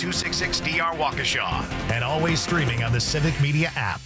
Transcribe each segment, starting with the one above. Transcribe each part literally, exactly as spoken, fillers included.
two six six D R Waukesha. And always streaming on the Civic Media app.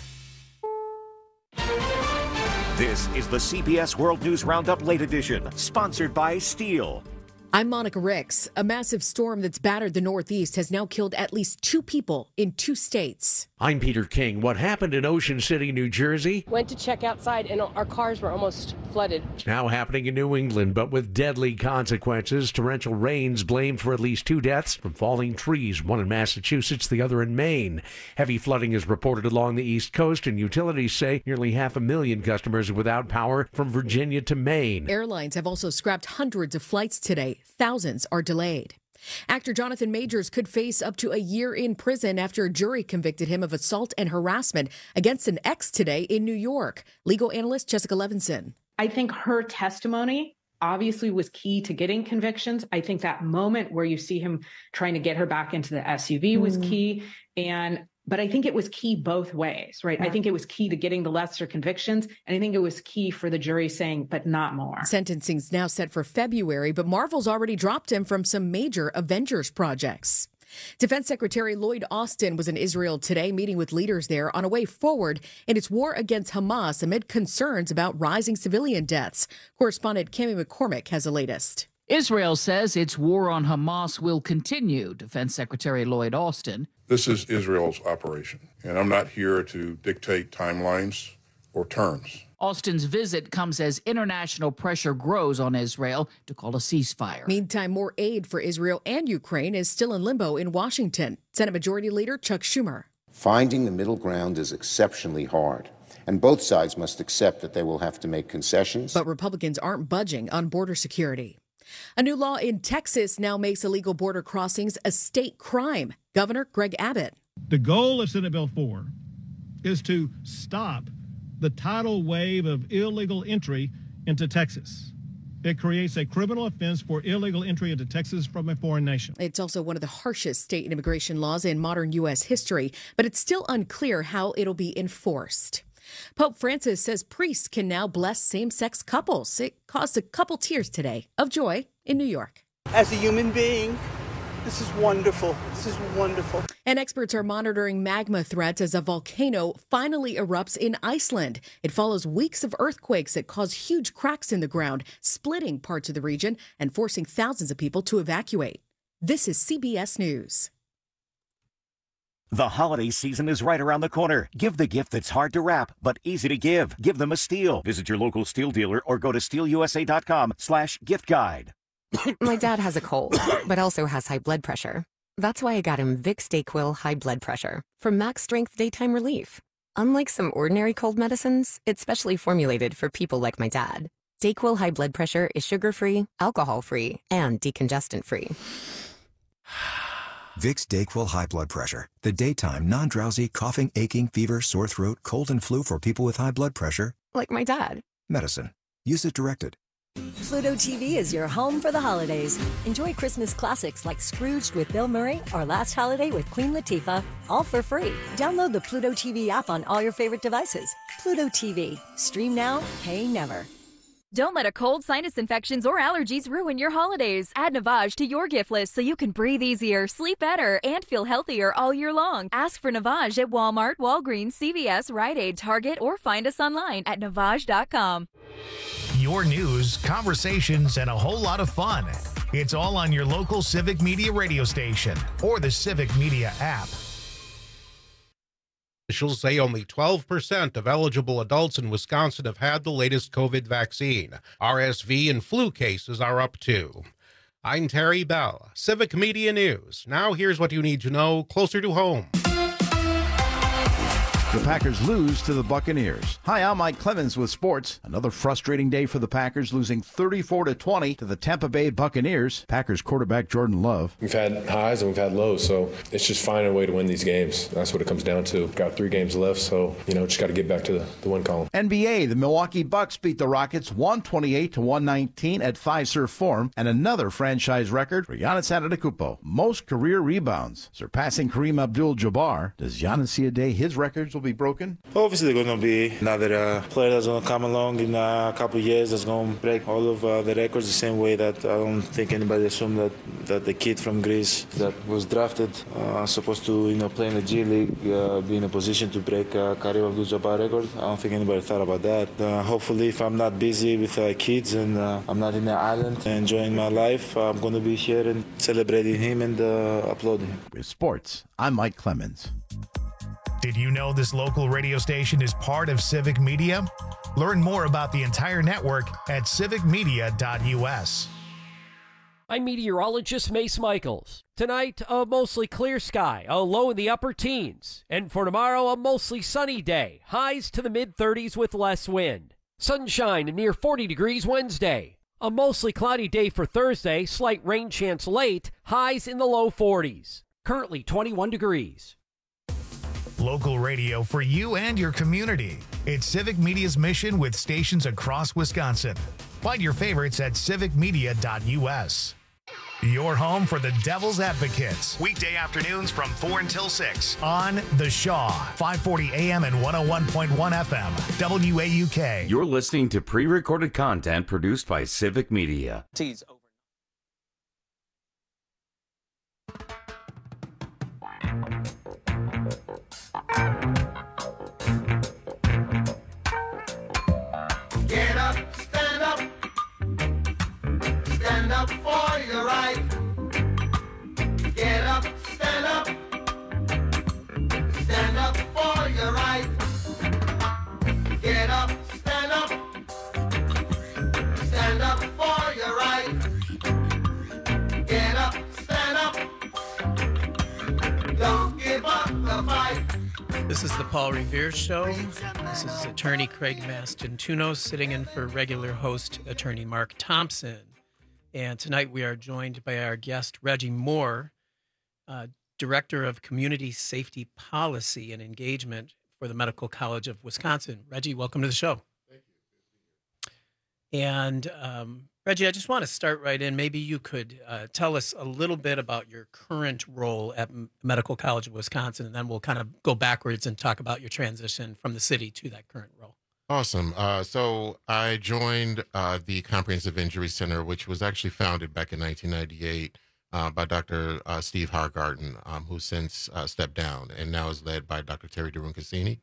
This is the C B S World News Roundup Late Edition, sponsored by Steel. I'm Monica Ricks. A massive storm that's battered the Northeast has now killed at least two people in two states. I'm Peter King. What happened in Ocean City, New Jersey? Went to check outside and our cars were almost flooded. It's now happening in New England, but with deadly consequences. Torrential rains blamed for at least two deaths from falling trees, one in Massachusetts, the other in Maine. Heavy flooding is reported along the East Coast, and utilities say nearly half a million customers are without power from Virginia to Maine. Airlines have also scrapped hundreds of flights today. Thousands are delayed. Actor Jonathan Majors could face up to a year in prison after a jury convicted him of assault and harassment against an ex today in New York. Legal analyst Jessica Levinson. I think her testimony obviously was key to getting convictions. I think that moment where you see him trying to get her back into the S U V was mm. key. And But I think it was key both ways, right? Yeah. I think it was key to getting the lesser convictions. And I think it was key for the jury saying, but not more. Sentencing's now set for February, but Marvel's already dropped him from some major Avengers projects. Defense Secretary Lloyd Austin was in Israel today, meeting with leaders there on a way forward in its war against Hamas amid concerns about rising civilian deaths. Correspondent Cami McCormick has the latest. Israel says its war on Hamas will continue, Defense Secretary Lloyd Austin. This is Israel's operation, and I'm not here to dictate timelines or terms. Austin's visit comes as international pressure grows on Israel to call a ceasefire. Meantime, more aid for Israel and Ukraine is still in limbo in Washington. Senate Majority Leader Chuck Schumer. Finding the middle ground is exceptionally hard, and both sides must accept that they will have to make concessions. But Republicans aren't budging on border security. A new law in Texas now makes illegal border crossings a state crime. Governor Greg Abbott. The goal of Senate Bill four is to stop the tidal wave of illegal entry into Texas. It creates a criminal offense for illegal entry into Texas from a foreign nation. It's also one of the harshest state immigration laws in modern U S history, but it's still unclear how it'll be enforced. Pope Francis says priests can now bless same-sex couples. It caused a couple tears today of joy in New York. As a human being, this is wonderful. This is wonderful. And experts are monitoring magma threats as a volcano finally erupts in Iceland. It follows weeks of earthquakes that cause huge cracks in the ground, splitting parts of the region and forcing thousands of people to evacuate. This is C B S News. The holiday season is right around the corner. Give the gift that's hard to wrap, but easy to give. Give them a Steel. Visit your local Steel dealer or go to steel u s a dot com slash gift guide. My dad has a cold, but also has high blood pressure. That's why I got him Vicks DayQuil High Blood Pressure for max strength daytime relief. Unlike some ordinary cold medicines, it's specially formulated for people like my dad. DayQuil High Blood Pressure is sugar-free, alcohol-free, and decongestant-free. Vicks DayQuil High Blood Pressure. The daytime, non-drowsy, coughing, aching, fever, sore throat, cold, and flu for people with high blood pressure. Like my dad. Medicine. Use it directed. Pluto T V is your home for the holidays. Enjoy Christmas classics like Scrooged with Bill Murray or Last Holiday with Queen Latifah, all for free. Download the Pluto T V app on all your favorite devices. Pluto T V. Stream now, pay never. Don't let a cold, sinus infections, or allergies ruin your holidays. Add Navage to your gift list so you can breathe easier, sleep better, and feel healthier all year long. Ask for Navage at Walmart, Walgreens, C V S, Rite Aid, Target, or find us online at navage dot com. Your news, conversations, and a whole lot of fun. It's all on your local Civic Media radio station or the Civic Media app. Officials say only twelve percent of eligible adults in Wisconsin have had the latest COVID vaccine. R S V and flu cases are up too. I'm Terry Bell, Civic Media News. Now here's what you need to know closer to home. The Packers lose to the Buccaneers. Hi, I'm Mike Clemens with sports. Another frustrating day for the Packers, losing thirty-four to twenty to the Tampa Bay Buccaneers. Packers quarterback Jordan Love. We've had highs and we've had lows, so it's just finding a way to win these games. That's what it comes down to. Got three games left, so, you know, just got to get back to the, the win column. N B A, the Milwaukee Bucks beat the Rockets one twenty-eight to one nineteen at Fiserv Forum, and another franchise record for Giannis Antetokounmpo. Most career rebounds, surpassing Kareem Abdul-Jabbar. Does Giannis see a day his records will be broken? Obviously, there's going to be another uh, player that's going to come along in uh, a couple of years that's going to break all of uh, the records the same way that I don't think anybody assumed that, that the kid from Greece that was drafted uh, supposed to you know play in the G League, uh, be in a position to break uh, Kareem Abdul-Jabbar record. I don't think anybody thought about that. Uh, hopefully, if I'm not busy with uh, kids and uh, I'm not in the island and enjoying my life, I'm going to be here and celebrating him and uh, applauding him. With sports, I'm Mike Clemens. Did you know this local radio station is part of Civic Media? Learn more about the entire network at civic media dot u s. I'm meteorologist Mace Michaels. Tonight, a mostly clear sky, a low in the upper teens. And for tomorrow, a mostly sunny day, highs to the mid thirties with less wind. Sunshine near forty degrees Wednesday. A mostly cloudy day for Thursday, slight rain chance late, highs in the low forties. Currently twenty-one degrees. Local radio for you and your community. It's Civic Media's mission with stations across Wisconsin. Find your favorites at civic media dot u s. Your home for the Devil's Advocates. Weekday afternoons from four until six on The Shaw, five forty A M and one oh one point one F M, W A U K. You're listening to pre-recorded content produced by Civic Media. Tease over. Get up, stand up, stand up for your right. Get up, stand up, stand up for your right. Get up, stand up, stand up for your right. Get up, stand up, don't give up the fight. This is the Paul Revere Show. This is attorney Craig Mastantuono sitting in for regular host attorney Mark Thompson. And tonight we are joined by our guest, Reggie Moore, uh, Director of Community Safety Policy and Engagement for the Medical College of Wisconsin. Reggie, welcome to the show. Thank you. And um, Reggie, I just want to start right in. Maybe you could uh, tell us a little bit about your current role at M- Medical College of Wisconsin, and then we'll kind of go backwards and talk about your transition from the city to that current role. Awesome. Uh, so I joined uh, the Comprehensive Injury Center, which was actually founded back in nineteen ninety-eight uh, by Doctor Uh, Steve Hargarten, um, who since uh, stepped down and now is led by Doctor Terry DeRuncassini.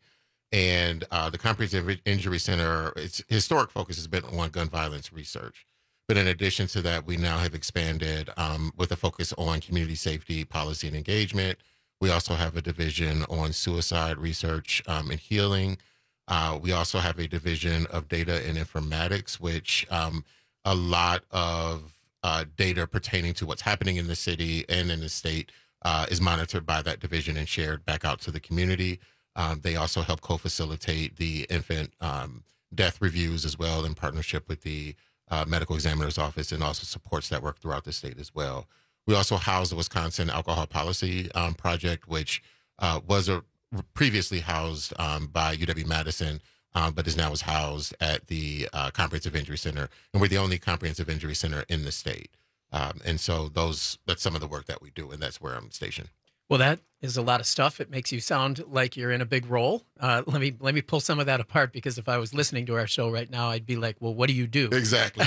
And uh, the Comprehensive Injury Center, its historic focus has been on gun violence research. But in addition to that, we now have expanded um, with a focus on community safety, policy, and engagement. We also have a division on suicide research um, and healing. Uh, we also have a division of data and informatics, which um, a lot of uh, data pertaining to what's happening in the city and in the state uh, is monitored by that division and shared back out to the community. Um, they also help co-facilitate the infant um, death reviews as well in partnership with the uh, medical examiner's office, and also supports that work throughout the state as well. We also house the Wisconsin Alcohol Policy um, Project, which uh, was a, previously housed um, by U W-Madison, um, but is now is housed at the uh, Comprehensive Injury Center. And we're the only comprehensive injury center in the state. Um, and so those that's some of the work that we do, and that's where I'm stationed. Well, that is a lot of stuff. It makes you sound like you're in a big role. Uh, let me let me pull some of that apart, because if I was listening to our show right now, I'd be like, well, what do you do? Exactly.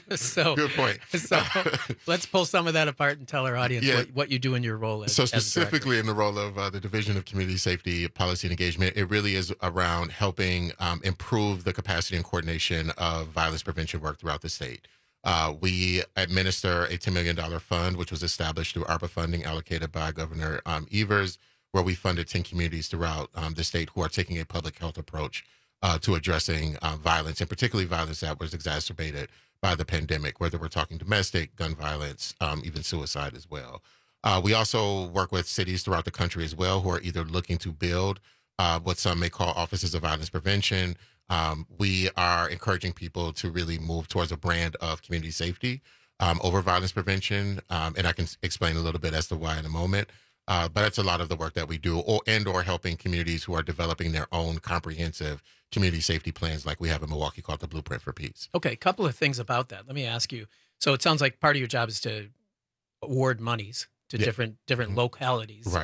so good point. So let's pull some of that apart and tell our audience yeah. what, what you do in your role as So specifically as in the role of uh, the Division of Community Safety, Policy, and Engagement, it really is around helping um, improve the capacity and coordination of violence prevention work throughout the state. Uh, we administer a ten million dollars fund, which was established through ARPA funding allocated by Governor um, Evers, where we funded ten communities throughout um, the state who are taking a public health approach uh, to addressing uh, violence, and particularly violence that was exacerbated by the pandemic, whether we're talking domestic, gun violence, um, even suicide as well. Uh, we also work with cities throughout the country as well who are either looking to build uh, what some may call offices of violence prevention. Um, we are encouraging people to really move towards a brand of community safety um, over violence prevention, um, and I can explain a little bit as to why in a moment. Uh, but that's a lot of the work that we do, or and or helping communities who are developing their own comprehensive community safety plans, like we have in Milwaukee called the Blueprint for Peace. Okay, a couple of things about that. Let me ask you. So it sounds like part of your job is to award monies to yeah. different different localities right. uh,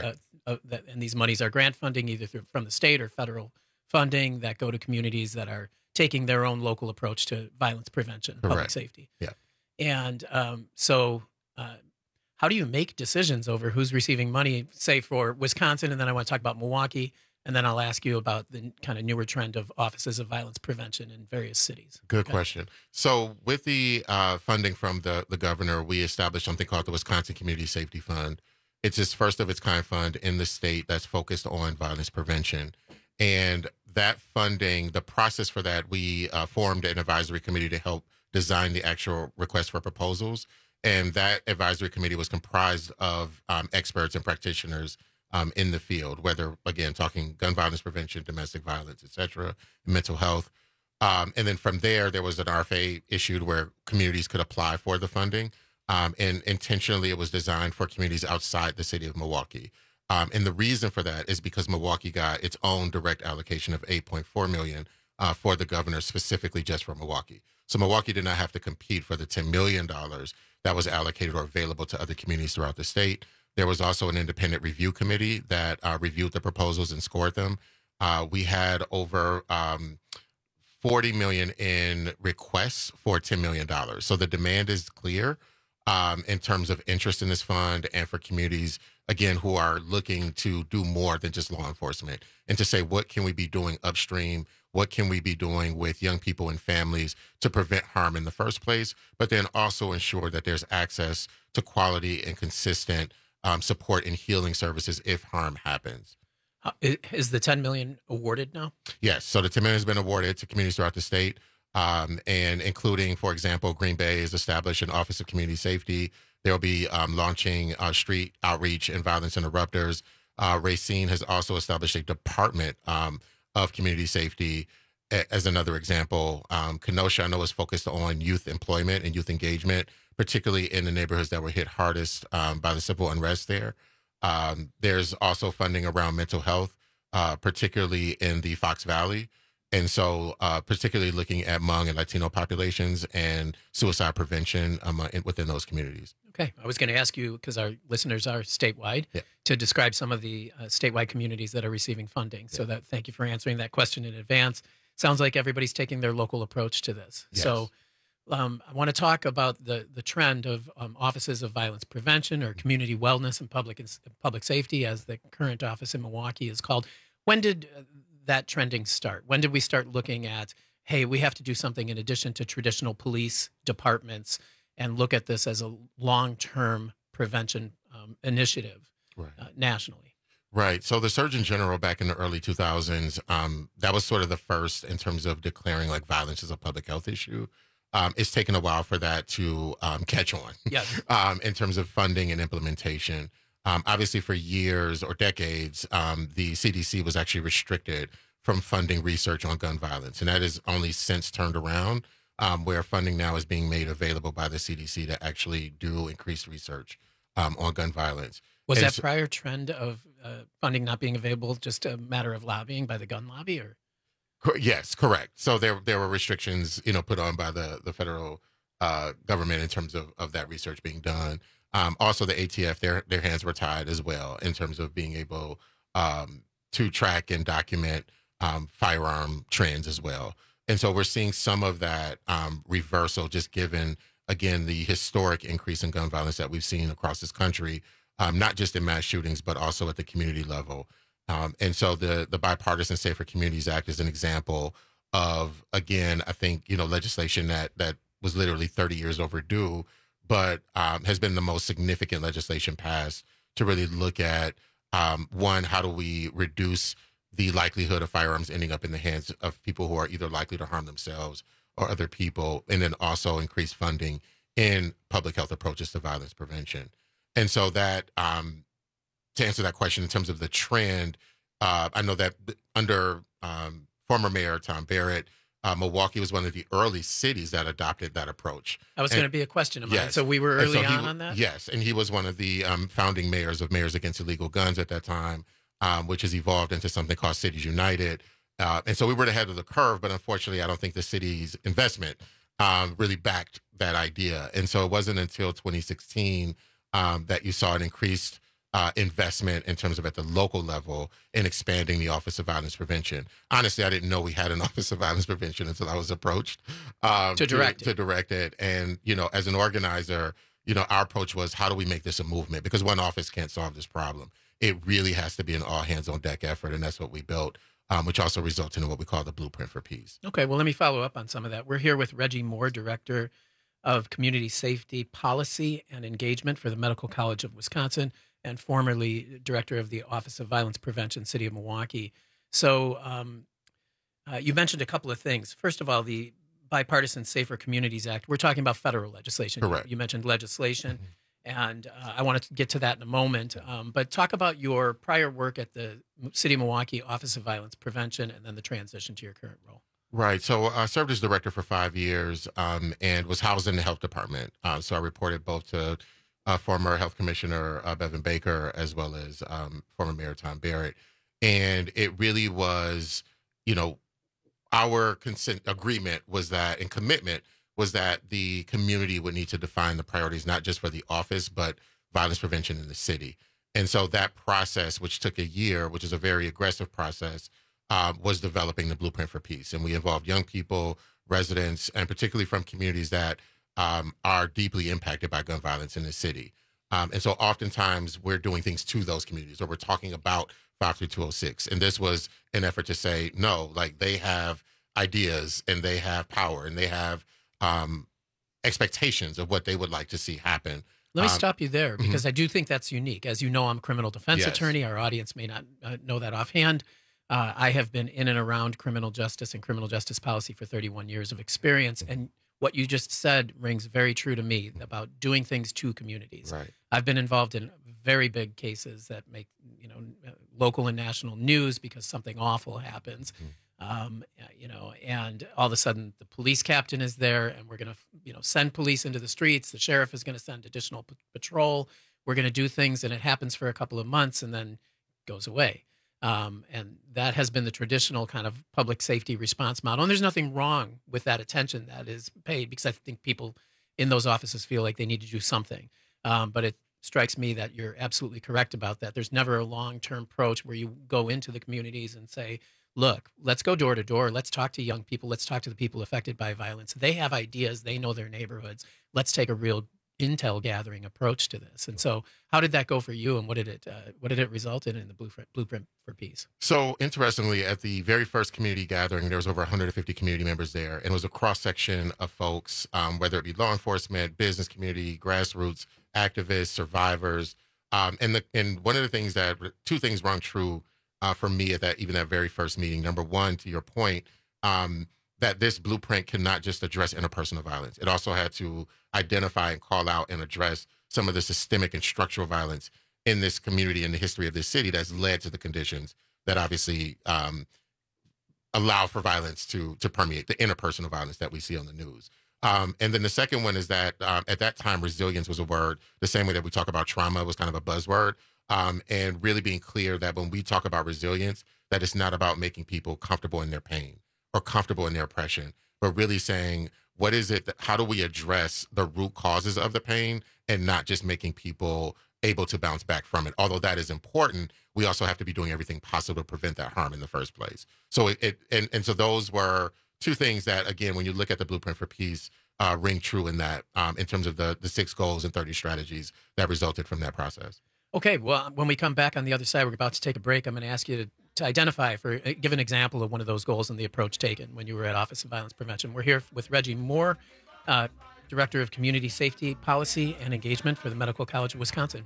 uh, that, and these monies are grant funding either through, from the state or federal funding that go to communities that are taking their own local approach to violence prevention, Correct. public safety. Yeah. And um, so uh, how do you make decisions over who's receiving money, say for Wisconsin, and then I want to talk about Milwaukee, and then I'll ask you about the kind of newer trend of offices of violence prevention in various cities. Good Okay. question. So with the uh, funding from the, the governor, we established something called the Wisconsin Community Safety Fund. It's this first of its kind fund in the state that's focused on violence prevention. And that funding, the process for that, we uh, formed an advisory committee to help design the actual request for proposals. And that advisory committee was comprised of um, experts and practitioners um, in the field, whether, again, talking gun violence prevention, domestic violence, et cetera, mental health. Um, and then from there, there was an R F A issued where communities could apply for the funding. Um, and intentionally, it was designed for communities outside the city of Milwaukee. Um, and the reason for that is because Milwaukee got its own direct allocation of eight point four million dollars uh, for the governor, specifically just for Milwaukee. So Milwaukee did not have to compete for the ten million dollars that was allocated or available to other communities throughout the state. There was also an independent review committee that uh, reviewed the proposals and scored them. Uh, we had over um, forty million dollars in requests for ten million dollars. So the demand is clear um, in terms of interest in this fund and for communities, again, who are looking to do more than just law enforcement and to say, what can we be doing upstream? What can we be doing with young people and families to prevent harm in the first place, but then also ensure that there's access to quality and consistent um, support and healing services if harm happens. Uh, i- is the ten million dollars awarded now? Yes. So the ten million dollars has been awarded to communities throughout the state, um, and including, for example, Green Bay has established an Office of Community Safety. They'll be um, launching uh, street outreach and violence interrupters. Uh, Racine has also established a department um, of community safety. A- As another example, um, Kenosha, I know, is focused on youth employment and youth engagement, particularly in the neighborhoods that were hit hardest um, by the civil unrest there. Um, there's also funding around mental health, uh, particularly in the Fox Valley. And so uh, particularly looking at Hmong and Latino populations and suicide prevention um, uh, in, within those communities. Okay. I was going to ask you, because our listeners are statewide, Yeah. to describe some of the uh, statewide communities that are receiving funding. So that thank you for answering that question in advance. Sounds like everybody's taking their local approach to this. Yes. So um, I want to talk about the the trend of um, offices of violence prevention or community wellness and public public safety, as the current office in Milwaukee is called. When did uh, that trending start? When did we start looking at, hey, we have to do something in addition to traditional police departments and look at this as a long-term prevention um, initiative Right. uh, nationally? Right. So the Surgeon General back in the early two thousands, um, that was sort of the first in terms of declaring like violence as a public health issue. Um, it's taken a while for that to um, catch on Yes. um, in terms of funding and implementation. Um, obviously, for years or decades, um, the C D C was actually restricted from funding research on gun violence. And that has only since turned around, um, where funding now is being made available by the C D C to actually do increased research um, on gun violence. Was And that so- prior trend of uh, funding not being available just a matter of lobbying by the gun lobby, or? Cor- Yes, correct. So there there were restrictions, you know, put on by the the federal uh, government in terms of, of that research being done. Um, also, the A T F, their their hands were tied as well in terms of being able um, to track and document um, firearm trends as well. And so we're seeing some of that um, reversal, just given again the historic increase in gun violence that we've seen across this country, um, not just in mass shootings, but also at the community level. Um, and so the the Bipartisan Safer Communities Act is an example of, again, I think, you know, legislation that that was literally thirty years overdue, but um, has been the most significant legislation passed to really look at, um, one, how do we reduce the likelihood of firearms ending up in the hands of people who are either likely to harm themselves or other people, and then also increase funding in public health approaches to violence prevention. And so that, um, to answer that question in terms of the trend, uh, I know that under um, former Mayor Tom Barrett, uh, Milwaukee was one of the early cities that adopted that approach. That was And- going to be a question of mine. Yes. So we were And early so he- on on that? Yes, and he was one of the um, founding mayors of Mayors Against Illegal Guns at that time, um, which has evolved into something called Cities United. Uh, and so we were ahead of the curve, but unfortunately, I don't think the city's investment um, really backed that idea. And so it wasn't until twenty sixteen um, that you saw an increased uh, investment in terms of at the local level in expanding the Office of Violence Prevention. Honestly, I didn't know we had an Office of Violence Prevention until I was approached um, to direct to, it. to direct it. And, you know, as an organizer, you know, our approach was, how do we make this a movement? Because one office can't solve this problem. It really has to be an all-hands-on-deck effort, and that's what we built, um, which also resulted in what we call the Blueprint for Peace. Okay, well, let me follow up on some of that. We're here with Reggie Moore, Director of Community Safety Policy and Engagement for the Medical College of Wisconsin, and formerly Director of the Office of Violence Prevention, City of Milwaukee. So um, uh, you mentioned a couple of things. First of all, the Bipartisan Safer Communities Act. We're talking about federal legislation. Correct. You, you mentioned legislation, mm-hmm. and uh, I want to get to that in a moment. Um, but talk about your prior work at the City of Milwaukee Office of Violence Prevention, and then the transition to your current role. Right. So I served as director for five years um, and was housed in the health department. Uh, so I reported both to uh, former health commissioner uh, Bevan Baker, as well as um, former Mayor Tom Barrett. And it really was, you know, our consent agreement was that, and commitment was that the community would need to define the priorities, not just for the office, but violence prevention in the city. And so that process, which took a year, which is a very aggressive process, uh, was developing the Blueprint for Peace. And we involved young people, residents, and particularly from communities that um, are deeply impacted by gun violence in the city. Um, and so oftentimes we're doing things to those communities, or we're talking about five three two oh six. And this was an effort to say, no, like they have ideas and they have power and they have um, expectations of what they would like to see happen. Let me um, stop you there, because mm-hmm. I do think that's unique. As you know, I'm a criminal defense Yes. attorney. Our audience may not uh, know that offhand. Uh, I have been in and around criminal justice and criminal justice policy for thirty-one years of experience. And what you just said rings very true to me about doing things to communities. Right. I've been involved in very big cases that make, you know, local and national news because something awful happens. Mm-hmm. Um, you know, and all of a sudden the police captain is there, and we're going to, you know, send police into the streets. The sheriff is going to send additional p- patrol. We're going to do things, and it happens for a couple of months and then goes away. Um, and that has been the traditional kind of public safety response model. And there's nothing wrong with that attention that is paid, because I think people in those offices feel like they need to do something. Um, but it strikes me that you're absolutely correct about that. There's never a long-term approach where you go into the communities and say, look, let's go door to door. Let's talk to young people. Let's talk to the people affected by violence. They have ideas. They know their neighborhoods. Let's take a real intel gathering approach to this. And so how did that go for you, and what did it uh, what did it result in in the Blueprint, Blueprint for Peace? So interestingly, at the very first community gathering, there was over one hundred fifty community members there, and it was a cross-section of folks, um, whether it be law enforcement, business community, grassroots, activists, survivors. Um, and the, and one of the things that, two things rung true uh, for me at that, even that very first meeting. Number one, to your point, um, that this blueprint cannot just address interpersonal violence. It also had to identify and call out and address some of the systemic and structural violence in this community, in the history of this city, that's led to the conditions that obviously um, allow for violence to to permeate, the interpersonal violence that we see on the news. Um, and then the second one is that um, at that time, resilience was a word, the same way that we talk about trauma was kind of a buzzword, um, and really being clear that when we talk about resilience, that it's not about making people comfortable in their pain or comfortable in their oppression, but really saying, what is it, that, how do we address the root causes of the pain, and not just making people able to bounce back from it. Although that is important, we also have to be doing everything possible to prevent that harm in the first place. So it, it and, and so those were two things that, again, when you look at the Blueprint for Peace, uh, ring true in that, um, in terms of the the six goals and thirty strategies that resulted from that process. Okay, well, when we come back on the other side, we're about to take a break. I'm going to ask you to, to identify, for give an example of one of those goals and the approach taken when you were at Office of Violence Prevention. We're here with Reggie Moore, uh, Director of Community Safety Policy and Engagement for the Medical College of Wisconsin.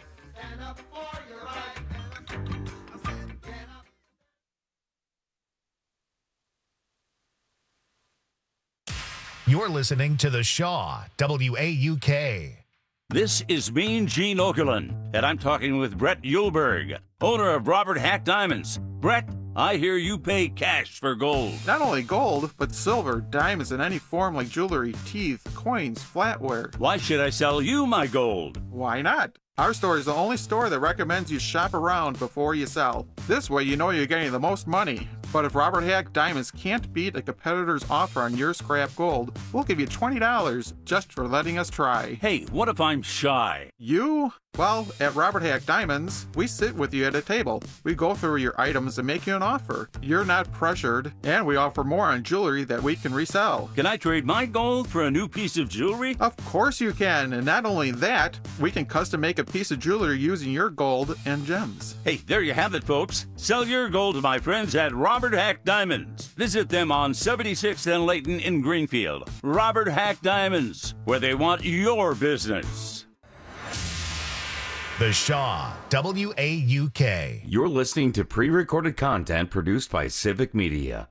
You're listening to The Shaw, W A U K. This is Mean Gene Okerlund, and I'm talking with Brett Yulberg, owner of Robert Hack Diamonds. Brett, I hear you pay cash for gold. Not only gold, but silver, diamonds in any form like jewelry, teeth, coins, flatware. Why should I sell you my gold? Why not? Our store is the only store that recommends you shop around before you sell. This way you know you're getting the most money. But if Robert Hack Diamonds can't beat a competitor's offer on your scrap gold, we'll give you twenty dollars just for letting us try. Hey, what if I'm shy? You? Well, at Robert Hack Diamonds, we sit with you at a table. We go through your items and make you an offer. You're not pressured, and we offer more on jewelry that we can resell. Can I trade my gold for a new piece of jewelry? Of course you can, and not only that, we can custom make a piece of jewelry using your gold and gems. Hey, there you have it, folks. Sell your gold to my friends at Robert Hack Diamonds. Visit them on seventy-sixth and Layton in Greenfield. Robert Hack Diamonds, where they want your business. The Shaw, W A U K. You're listening to pre-recorded content produced by Civic Media.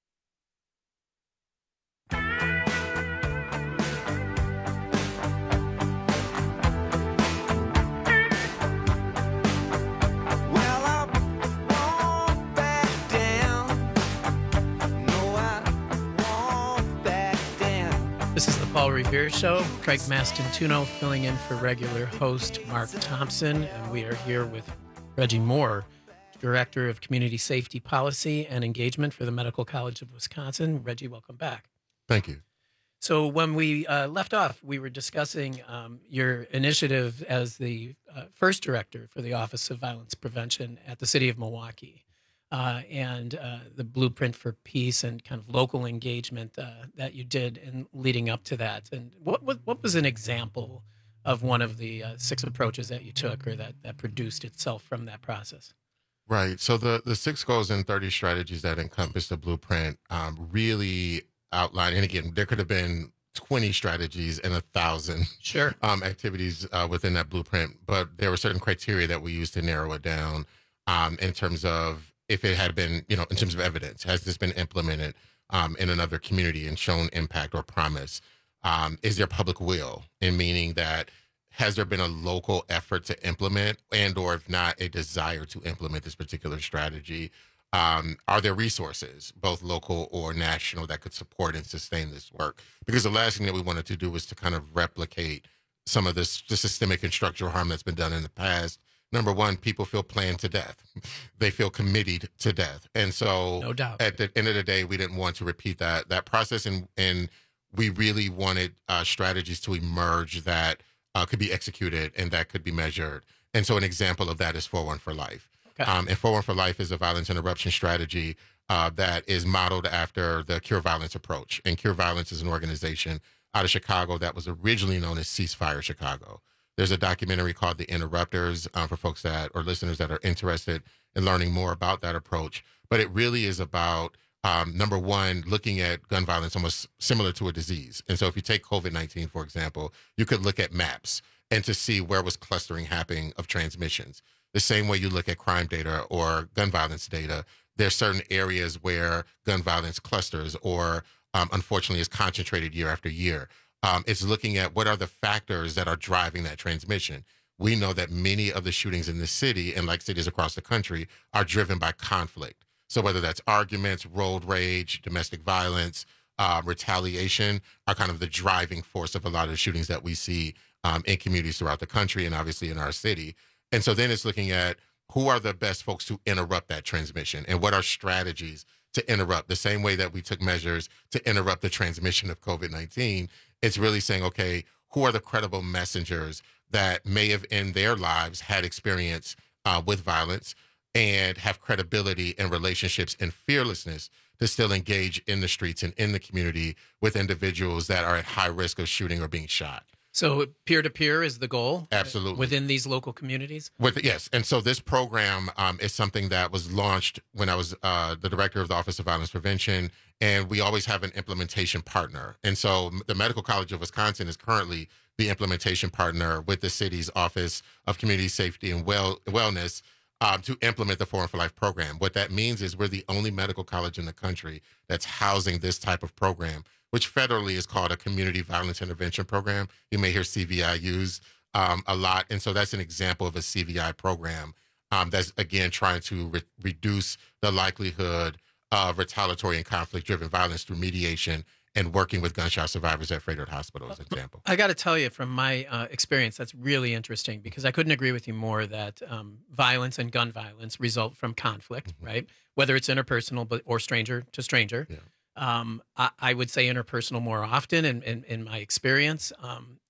This is the Paul Revere Show. Craig Mastantuono filling in for regular host Mark Thompson, and we are here with Reggie Moore, Director of Community Safety Policy and Engagement for the Medical College of Wisconsin. Reggie, welcome back. Thank you. So when we uh, left off, we were discussing um, your initiative as the uh, first director for the Office of Violence Prevention at the City of Milwaukee. Uh, and uh, the Blueprint for Peace and kind of local engagement uh, that you did in leading up to that. And what, what, what was an example of one of the uh, six approaches that you took or that, that produced itself from that process? Right. So the, the six goals and thirty strategies that encompass the Blueprint um, really outline, and again, there could have been twenty strategies and a thousand sure. um, activities uh, within that Blueprint, but there were certain criteria that we used to narrow it down um, in terms of if it had been, you know, in terms of evidence, has this been implemented um, in another community and shown impact or promise? Um, is there public will, in meaning that has there been a local effort to implement and or if not, a desire to implement this particular strategy? Um, are there resources, both local or national, that could support and sustain this work? Because the last thing that we wanted to do was to kind of replicate some of this the systemic and structural harm that's been done in the past. Number one, people feel planned to death. They feel committed to death. And so no doubt. At the end of the day, we didn't want to repeat that that process. And, and we really wanted uh, strategies to emerge that uh, could be executed and that could be measured. And so an example of that is four one for Life. Okay. Um, and four one for Life is a violence interruption strategy uh, that is modeled after the Cure Violence approach. And Cure Violence is an organization out of Chicago that was originally known as Ceasefire Chicago. There's a documentary called The Interrupters um, for folks that or listeners that are interested in learning more about that approach. But it really is about, um, number one, looking at gun violence almost similar to a disease. And so if you take COVID nineteen, for example, you could look at maps and to see where was clustering happening of transmissions. The same way you look at crime data or gun violence data, there's certain areas where gun violence clusters or um, unfortunately is concentrated year after year. Um, it's looking at what are the factors that are driving that transmission. We know that many of the shootings in the city and like cities across the country are driven by conflict. So whether that's arguments, road rage, domestic violence, uh, retaliation are kind of the driving force of a lot of the shootings that we see um, in communities throughout the country and obviously in our city. And so then it's looking at who are the best folks to interrupt that transmission and what are strategies to interrupt. The same way that we took measures to interrupt the transmission of COVID nineteen, it's really saying, okay, who are the credible messengers that may have in their lives had experience uh, with violence and have credibility and relationships and fearlessness to still engage in the streets and in the community with individuals that are at high risk of shooting or being shot. So peer-to-peer is the goal? Absolutely. Within these local communities? With yes. And so this program um, is something that was launched when I was uh, the director of the Office of Violence Prevention, and we always have an implementation partner. And so the Medical College of Wisconsin is currently the implementation partner with the city's Office of Community Safety and well, Wellness um, to implement the four one for Life program. What that means is we're the only medical college in the country that's housing this type of program, which federally is called a Community Violence Intervention Program. You may hear C V I used um, a lot. And so that's an example of a C V I program um, that's, again, trying to re- reduce the likelihood of retaliatory and conflict-driven violence through mediation and working with gunshot survivors at Frederick Hospital, as an example. I got to tell you, from my uh, experience, that's really interesting because I couldn't agree with you more that um, violence and gun violence result from conflict, mm-hmm. right? Whether it's interpersonal but or stranger to stranger. Yeah. Um, I, I would say interpersonal more often in, in, in my experience. Um,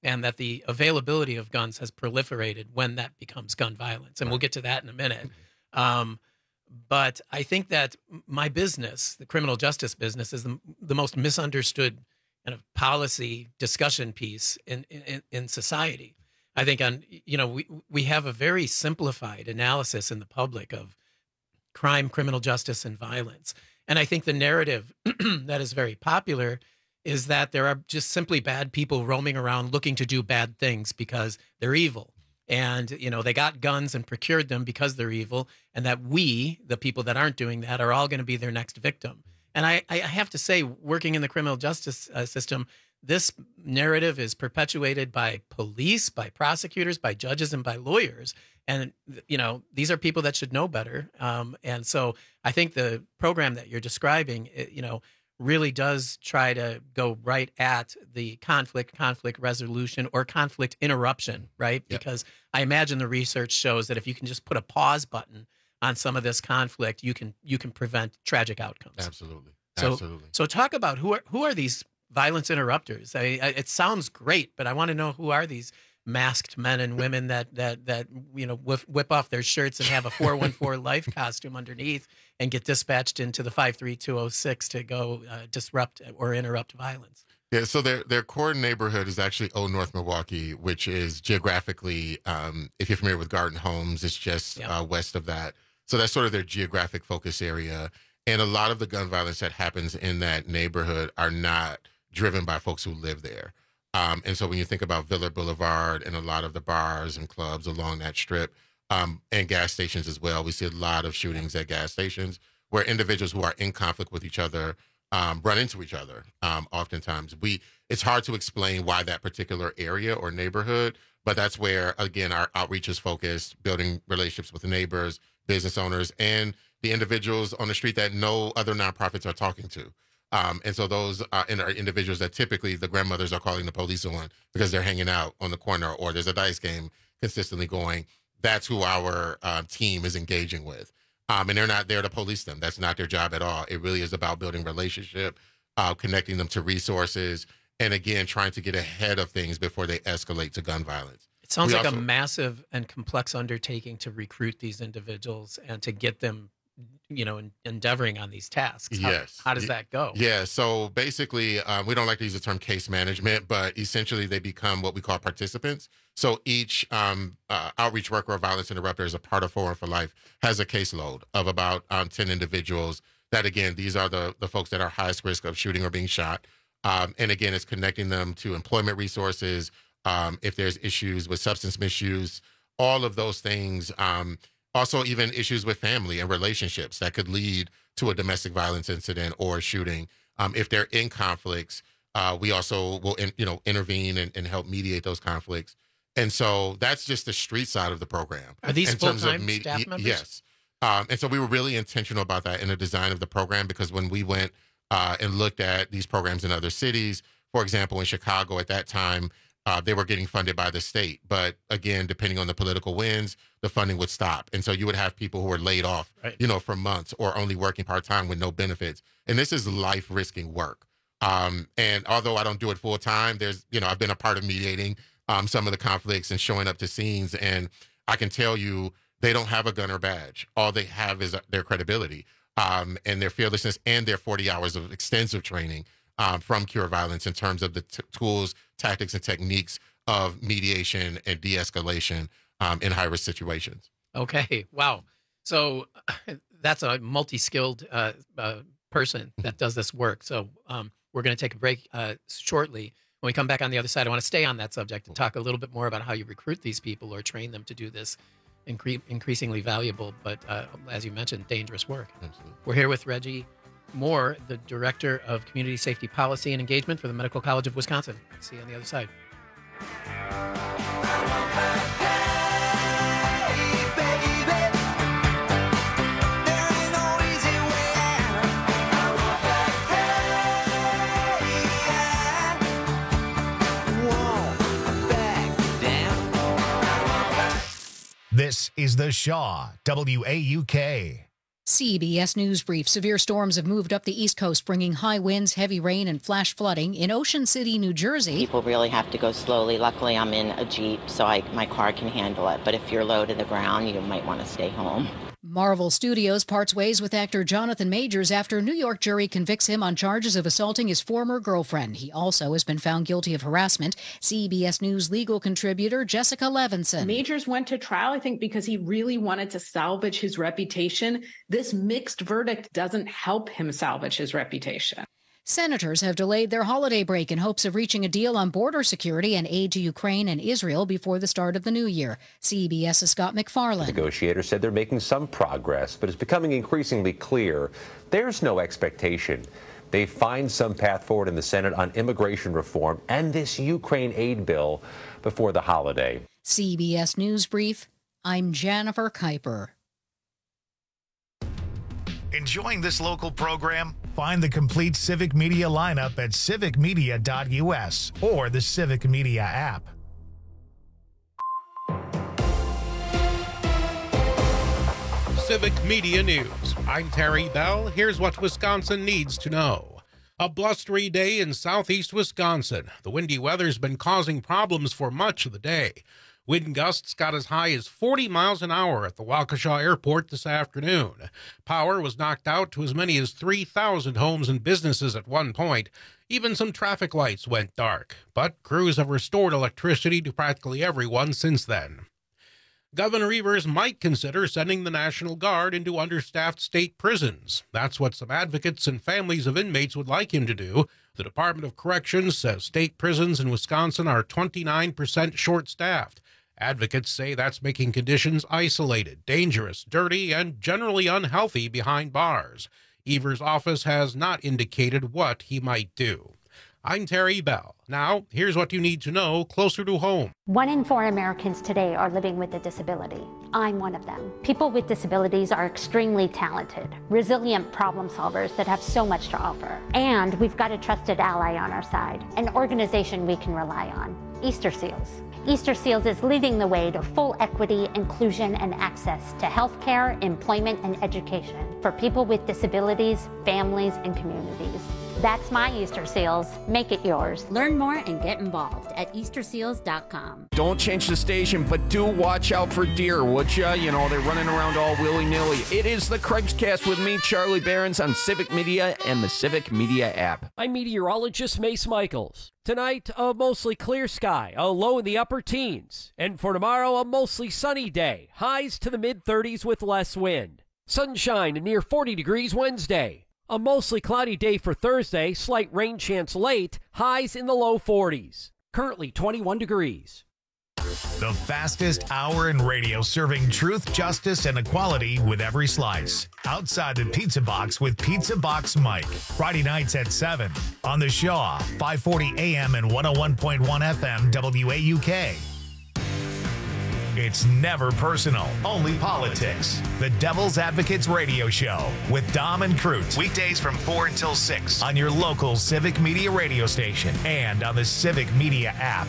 and that the availability of guns has proliferated when that becomes gun violence. And right. we'll get to that in a minute. Um, but I think that my business, the criminal justice business, is the, the most misunderstood kind of policy discussion piece in, in, in society. I think on, you know, we, we have a very simplified analysis in the public of crime, criminal justice, and violence. And I think the narrative that is very popular is that there are just simply bad people roaming around looking to do bad things because they're evil. And, you know, they got guns and procured them because they're evil. And that we, the people that aren't doing that, are all going to be their next victim. And I, I have to say, working in the criminal justice uh, system, this narrative is perpetuated by police, by prosecutors, by judges, and by lawyers. And, you know, these are people that should know better. Um, and so I think the program that you're describing, it, you know, really does try to go right at the conflict, conflict resolution, or conflict interruption, right? Yep. Because I imagine the research shows that if you can just put a pause button on some of this conflict, you can you can prevent tragic outcomes. Absolutely. So, Absolutely. So talk about who are who are these violence interrupters? I, I, it sounds great, but I want to know, who are these masked men and women that that that you know whip, whip off their shirts and have a four one four life costume underneath and get dispatched into the five three two oh six to go uh, disrupt or interrupt violence? Yeah, so their their core neighborhood is actually Old North Milwaukee, which is geographically, um, if you're familiar with Garden Homes, it's just yeah. uh, west of that. So that's sort of their geographic focus area. And a lot of the gun violence that happens in that neighborhood are not driven by folks who live there. Um, and so when you think about Villa Boulevard and a lot of the bars and clubs along that strip, um, and gas stations as well, we see a lot of shootings at gas stations where individuals who are in conflict with each other um, run into each other. Um, oftentimes, we it's hard to explain why that particular area or neighborhood, but that's where, again, our outreach is focused, building relationships with the neighbors, business owners, and the individuals on the street that no other nonprofits are talking to. Um, and so those are, are individuals that typically the grandmothers are calling the police on because they're hanging out on the corner or there's a dice game consistently going. That's who our uh, team is engaging with. Um, and they're not there to police them. That's not their job at all. It really is about building relationship, uh, connecting them to resources, and again, trying to get ahead of things before they escalate to gun violence. It sounds we like also, a massive and complex undertaking to recruit these individuals and to get them, you know, in, endeavoring on these tasks. How, yes. How does that go? Yeah. So basically, uh, we don't like to use the term case management, but essentially they become what we call participants. So each um, uh, outreach worker or violence interrupter is a part of Forum for Life has a caseload of about um, ten individuals that, again, these are the, the folks that are highest risk of shooting or being shot. Um, and again, it's connecting them to employment resources. Um, if there's issues with substance misuse, all of those things, um, also even issues with family and relationships that could lead to a domestic violence incident or a shooting. Um, if they're in conflicts, uh, we also will, in, you know, intervene and, and help mediate those conflicts. And so that's just the street side of the program. Are these in terms full-time of med- staff members? Yes. Um, and so we were really intentional about that in the design of the program, because when we went uh, and looked at these programs in other cities, for example, in Chicago at that time, uh, they were getting funded by the state. But again, depending on the political winds, the funding would stop. And so you would have people who were laid off, right. you know, for months or only working part-time with no benefits. And this is life-risking work. Um, and although I don't do it full-time, there's, you know, I've been a part of mediating um, some of the conflicts and showing up to scenes. And I can tell you, they don't have a gun or badge. All they have is their credibility um, and their fearlessness and their forty hours of extensive training um, from Cure Violence in terms of the t- tools, tactics, and techniques of mediation and de-escalation um, in high-risk situations. Okay. Wow. So that's a multi-skilled uh, uh, person that does this work. So um, we're going to take a break uh, shortly. When we come back on the other side, I want to stay on that subject and talk a little bit more about how you recruit these people or train them to do this incre- increasingly valuable, but uh, as you mentioned, dangerous work. Absolutely. We're here with Reggie Moore, the Director of Community Safety Policy and Engagement for the Medical College of Wisconsin. See you on the other side. This is The Shaw, W A U K. C B S News Brief. Severe storms have moved up the East Coast, bringing high winds, heavy rain, and flash flooding in Ocean City, New Jersey. People really have to go slowly. Luckily, I'm in a Jeep, so I, my car can handle it. But if you're low to the ground, you might want to stay home. Marvel Studios parts ways with actor Jonathan Majors after a New York jury convicts him on charges of assaulting his former girlfriend. He also has been found guilty of harassment. C B S News legal contributor Jessica Levinson. Majors went to trial, I think, because he really wanted to salvage his reputation. This mixed verdict doesn't help him salvage his reputation. Senators have delayed their holiday break in hopes of reaching a deal on border security and aid to Ukraine and Israel before the start of the new year. CBS's Scott McFarland. Negotiators said they're making some progress, but it's becoming increasingly clear there's no expectation they find some path forward in the Senate on immigration reform and this Ukraine aid bill before the holiday. C B S News Brief, I'm Jennifer Kuiper. Enjoying this local program? Find the complete Civic Media lineup at civic media dot U S or the Civic Media app. Civic Media News. I'm Terry Bell. Here's what Wisconsin needs to know. A blustery day in southeast Wisconsin. The windy weather's been causing problems for much of the day. Wind gusts got as high as forty miles an hour at the Waukesha Airport this afternoon. Power was knocked out to as many as three thousand homes and businesses at one point. Even some traffic lights went dark, but crews have restored electricity to practically everyone since then. Governor Evers might consider sending the National Guard into understaffed state prisons. That's what some advocates and families of inmates would like him to do. The Department of Corrections says state prisons in Wisconsin are twenty-nine percent short-staffed. Advocates say that's making conditions isolated, dangerous, dirty, and generally unhealthy behind bars. Evers' office has not indicated what he might do. I'm Terry Bell. Now, here's what you need to know closer to home. One in four Americans today are living with a disability. I'm one of them. People with disabilities are extremely talented, resilient problem solvers that have so much to offer. And we've got a trusted ally on our side, an organization we can rely on, Easter Seals. Easter Seals is leading the way to full equity, inclusion, and access to healthcare, employment, and education for people with disabilities, families, and communities. That's my Easter Seals. Make it yours. Learn more and get involved at easter seals dot com. Don't change the station, but do watch out for deer, would ya? You know, they're running around all willy-nilly. It is the Craig's Cast with me, Charlie Behrens, on Civic Media and the Civic Media app. I'm meteorologist Mace Michaels. Tonight, a mostly clear sky, a low in the upper teens. And for tomorrow, a mostly sunny day, highs to the mid-thirties with less wind. Sunshine near forty degrees Wednesday. A mostly cloudy day for Thursday, slight rain chance late, highs in the low forties. Currently twenty-one degrees. The fastest hour in radio, serving truth, justice, and equality with every slice. Outside the Pizza Box with Pizza Box Mike. Friday nights at seven on the Shaw, five forty A M and one oh one point one F M W A U K. It's never personal, only politics. The Devil's Advocates Radio Show with Dom and Cruz. Weekdays from four until six on your local Civic Media radio station and on the Civic Media app.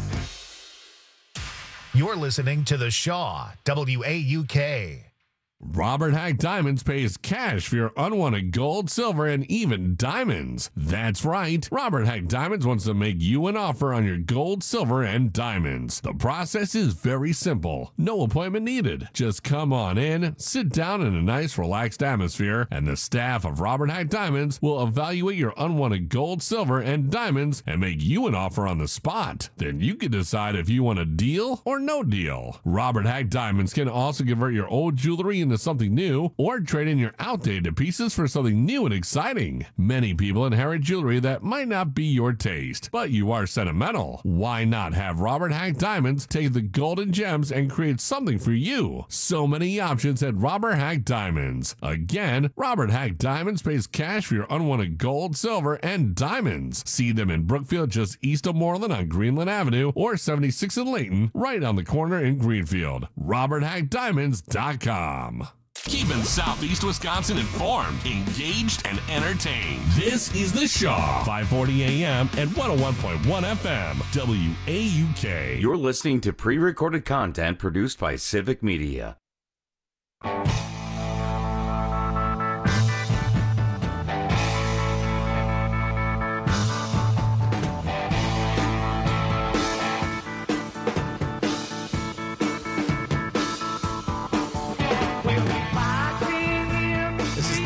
You're listening to the Shaw, W A U K. Robert Hack Diamonds pays cash for your unwanted gold, silver, and even diamonds. That's right. Robert Hack Diamonds wants to make you an offer on your gold, silver, and diamonds. The process is very simple. No appointment needed. Just come on in, sit down in a nice, relaxed atmosphere, and the staff of Robert Hack Diamonds will evaluate your unwanted gold, silver, and diamonds and make you an offer on the spot. Then you can decide if you want a deal or no deal. Robert Hack Diamonds can also convert your old jewelry into something new or trade in your outdated pieces for something new and exciting. Many people inherit jewelry that might not be your taste, but you are sentimental. Why not have Robert Hack Diamonds take the golden gems and create something for you? So many options at Robert Hack Diamonds. Again, Robert Hack Diamonds pays cash for your unwanted gold, silver, and diamonds. See them in Brookfield just east of Moreland on Greenland Avenue or seventy-six in Layton, right on the corner in Greenfield. robert hack diamonds dot com. Keeping Southeast Wisconsin informed, engaged, and entertained. This is The Shaw, five forty A M and one oh one point one F M, W A U K. You're listening to pre-recorded content produced by Civic Media.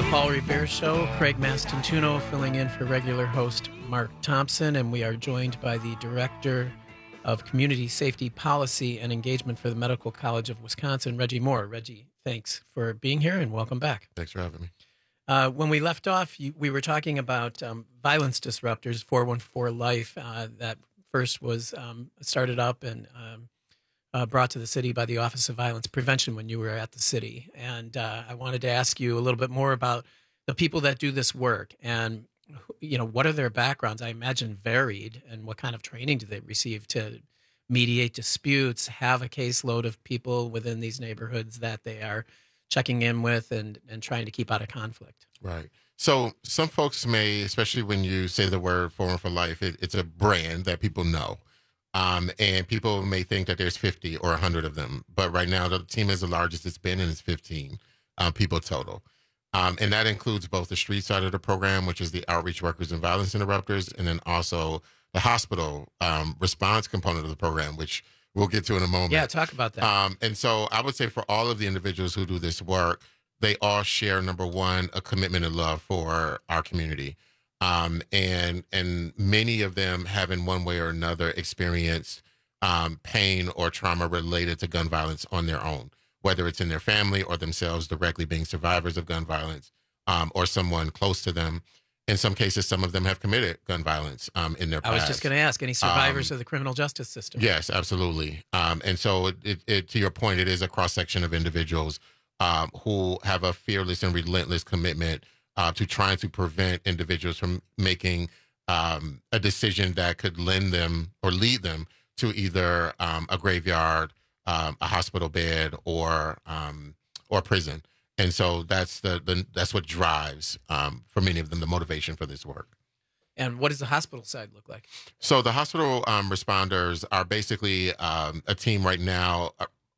Paul Revere Show. Craig Mastantuno filling in for regular host Mark Thompson, and we are joined by the Director of Community Safety Policy and Engagement for the Medical College of Wisconsin, Reggie Moore. Reggie, thanks for being here and welcome back. Thanks for having me. Uh, when we left off, you, we were talking about um, violence disruptors, four one four Life, uh, that first was um, started up and um, uh, brought to the city by the Office of Violence Prevention when you were at the city. And uh, I wanted to ask you a little bit more about the people that do this work and, you know, what are their backgrounds? I imagine varied, and what kind of training do they receive to mediate disputes, have a caseload of people within these neighborhoods that they are checking in with and, and trying to keep out of conflict. Right. So some folks may, especially when you say the word four one four Life, it, it's a brand that people know. Um, and people may think that there's fifty or one hundred of them. But right now, the team is the largest it's been, and it's fifteen uh, people total. Um, and that includes both the street side of the program, which is the outreach workers and violence interrupters, and then also the hospital um, response component of the program, which we'll get to in a moment. Yeah, talk about that. Um, and so I would say for all of the individuals who do this work, they all share, number one, a commitment and love for our community. Um, and and many of them have in one way or another experienced um, pain or trauma related to gun violence on their own, whether it's in their family or themselves directly being survivors of gun violence um, or someone close to them. In some cases, some of them have committed gun violence um, in their past. I was just going to ask, any survivors um, of the criminal justice system? Yes, absolutely. Um, and so it, it, it, to your point, it is a cross-section of individuals um, who have a fearless and relentless commitment uh, to trying to prevent individuals from making um, a decision that could lend them or lead them to either um, a graveyard, um, a hospital bed, or um, or prison. And so that's the, the that's what drives um, for many of them the motivation for this work. And what does the hospital side look like? So the hospital um, responders are basically um, a team right now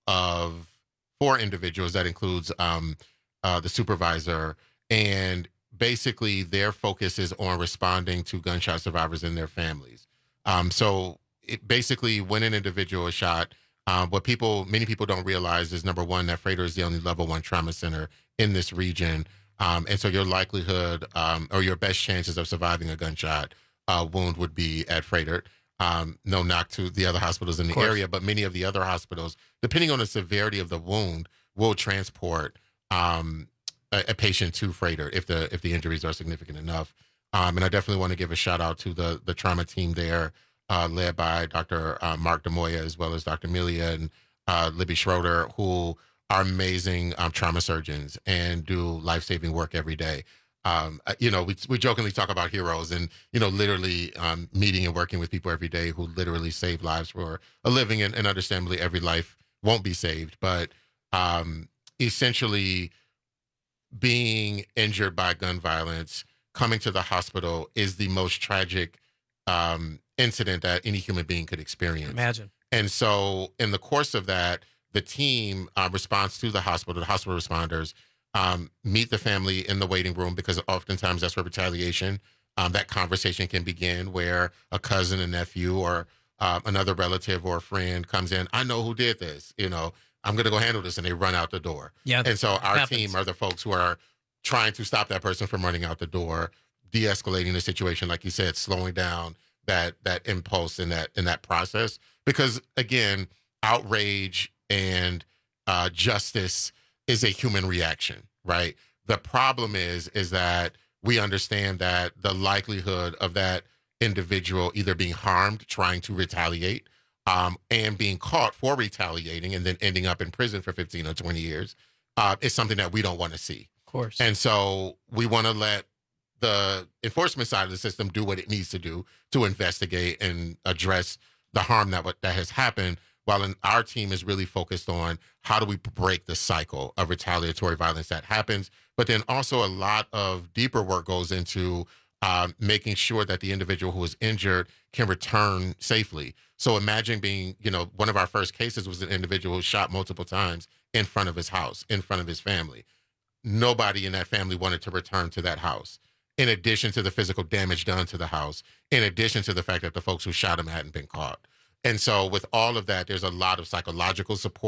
of four individuals that includes um, uh, the supervisor, and basically their focus is on responding to gunshot survivors and their families. Um, so it basically, when an individual is shot, Um, what people, many people don't realize is, number one, that Freighter is the only level one trauma center in this region. Um, and so your likelihood um, or your best chances of surviving a gunshot uh, wound would be at Freighter. Um, no knock to the other hospitals in the area, but many of the other hospitals, depending on the severity of the wound, will transport um, a, a patient to Freighter if the if the injuries are significant enough. Um, and I definitely want to give a shout out to the the trauma team there, Uh, led by Doctor Uh, Mark DeMoya, as well as Doctor Melia and uh, Libby Schroeder, who are amazing um, trauma surgeons and do life-saving work every day. Um, you know, we, we jokingly talk about heroes and, you know, literally um, meeting and working with people every day who literally save lives for a living, and, and understandably every life won't be saved. But um, essentially being injured by gun violence, coming to the hospital is the most tragic um, incident that any human being could experience. Imagine. And so in the course of that, the team uh, responds to the hospital, the hospital responders, um, meet the family in the waiting room, because oftentimes that's where retaliation, um, that conversation can begin, where a cousin, a nephew, or uh, another relative or a friend comes in. I know who did this. You know, I'm going to go handle this. And they run out the door. Yeah. And so our happens. team are the folks who are trying to stop that person from running out the door, de-escalating the situation, like you said, slowing down that that impulse in that in that process. Because again, outrage and uh, justice is a human reaction, right? The problem is is that we understand that the likelihood of that individual either being harmed, trying to retaliate, um, and being caught for retaliating, and then ending up in prison for fifteen or twenty years, uh, is something that we don't want to see. Of course. And so we want to let the enforcement side of the system do what it needs to do to investigate and address the harm that that has happened, while in, our team is really focused on how do we break the cycle of retaliatory violence that happens. But then also a lot of deeper work goes into um, making sure that the individual who is injured can return safely. So imagine being, you know, one of our first cases was an individual who shot multiple times in front of his house, in front of his family. Nobody in that family wanted to return to that house, in addition to the physical damage done to the house, in addition to the fact that the folks who shot him hadn't been caught. And so with all of that, there's a lot of psychological support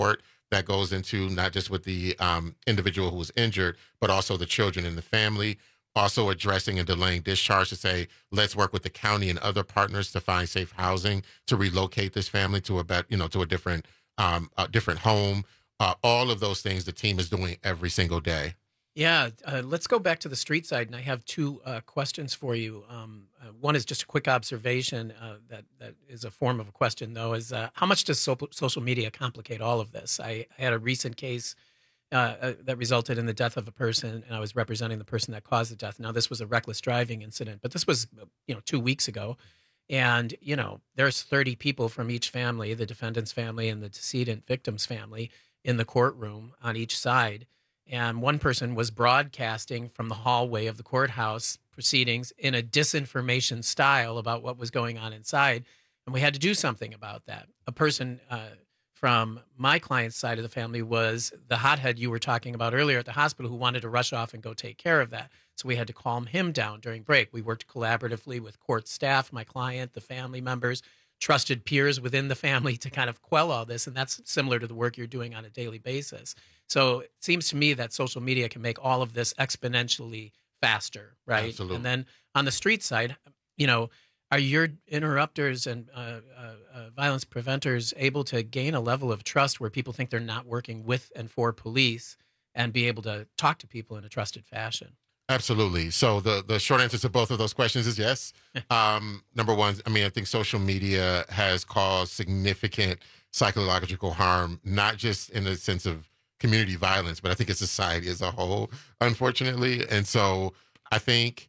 that goes into not just with the um, individual who was injured, but also the children and the family. Also addressing and delaying discharge to say, let's work with the county and other partners to find safe housing to relocate this family to a bet, you know, to a different, um, a different home. Uh, all of those things the team is doing every single day. Yeah, uh, let's go back to the street side, and I have two uh, questions for you. Um, uh, one is just a quick observation uh, that that is a form of a question, though. Is uh, how much does so- social media complicate all of this? I, I had a recent case uh, uh, that resulted in the death of a person, and I was representing the person that caused the death. Now, this was a reckless driving incident, but this was you know two weeks ago, and you know there's thirty people from each family, the defendant's family and the decedent victim's family, in the courtroom on each side. And one person was broadcasting from the hallway of the courthouse proceedings in a disinformation style about what was going on inside. And we had to do something about that. A person uh, from my client's side of the family was the hothead you were talking about earlier at the hospital who wanted to rush off and go take care of that. So we had to calm him down during break. We worked collaboratively with court staff, my client, the family members, trusted peers within the family to kind of quell all this. And that's similar to the work you're doing on a daily basis. So it seems to me that social media can make all of this exponentially faster, right? Absolutely. And then on the street side, you know, are your interrupters and uh, uh, uh, violence preventers able to gain a level of trust where people think they're not working with and for police and be able to talk to people in a trusted fashion? Absolutely. So the, the short answer to both of those questions is yes. Um, number one, I mean, I think social media has caused significant psychological harm, not just in the sense of community violence, but I think it's society as a whole, unfortunately. And so I think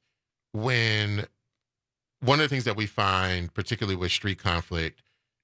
when one of the things that we find, particularly with street conflict,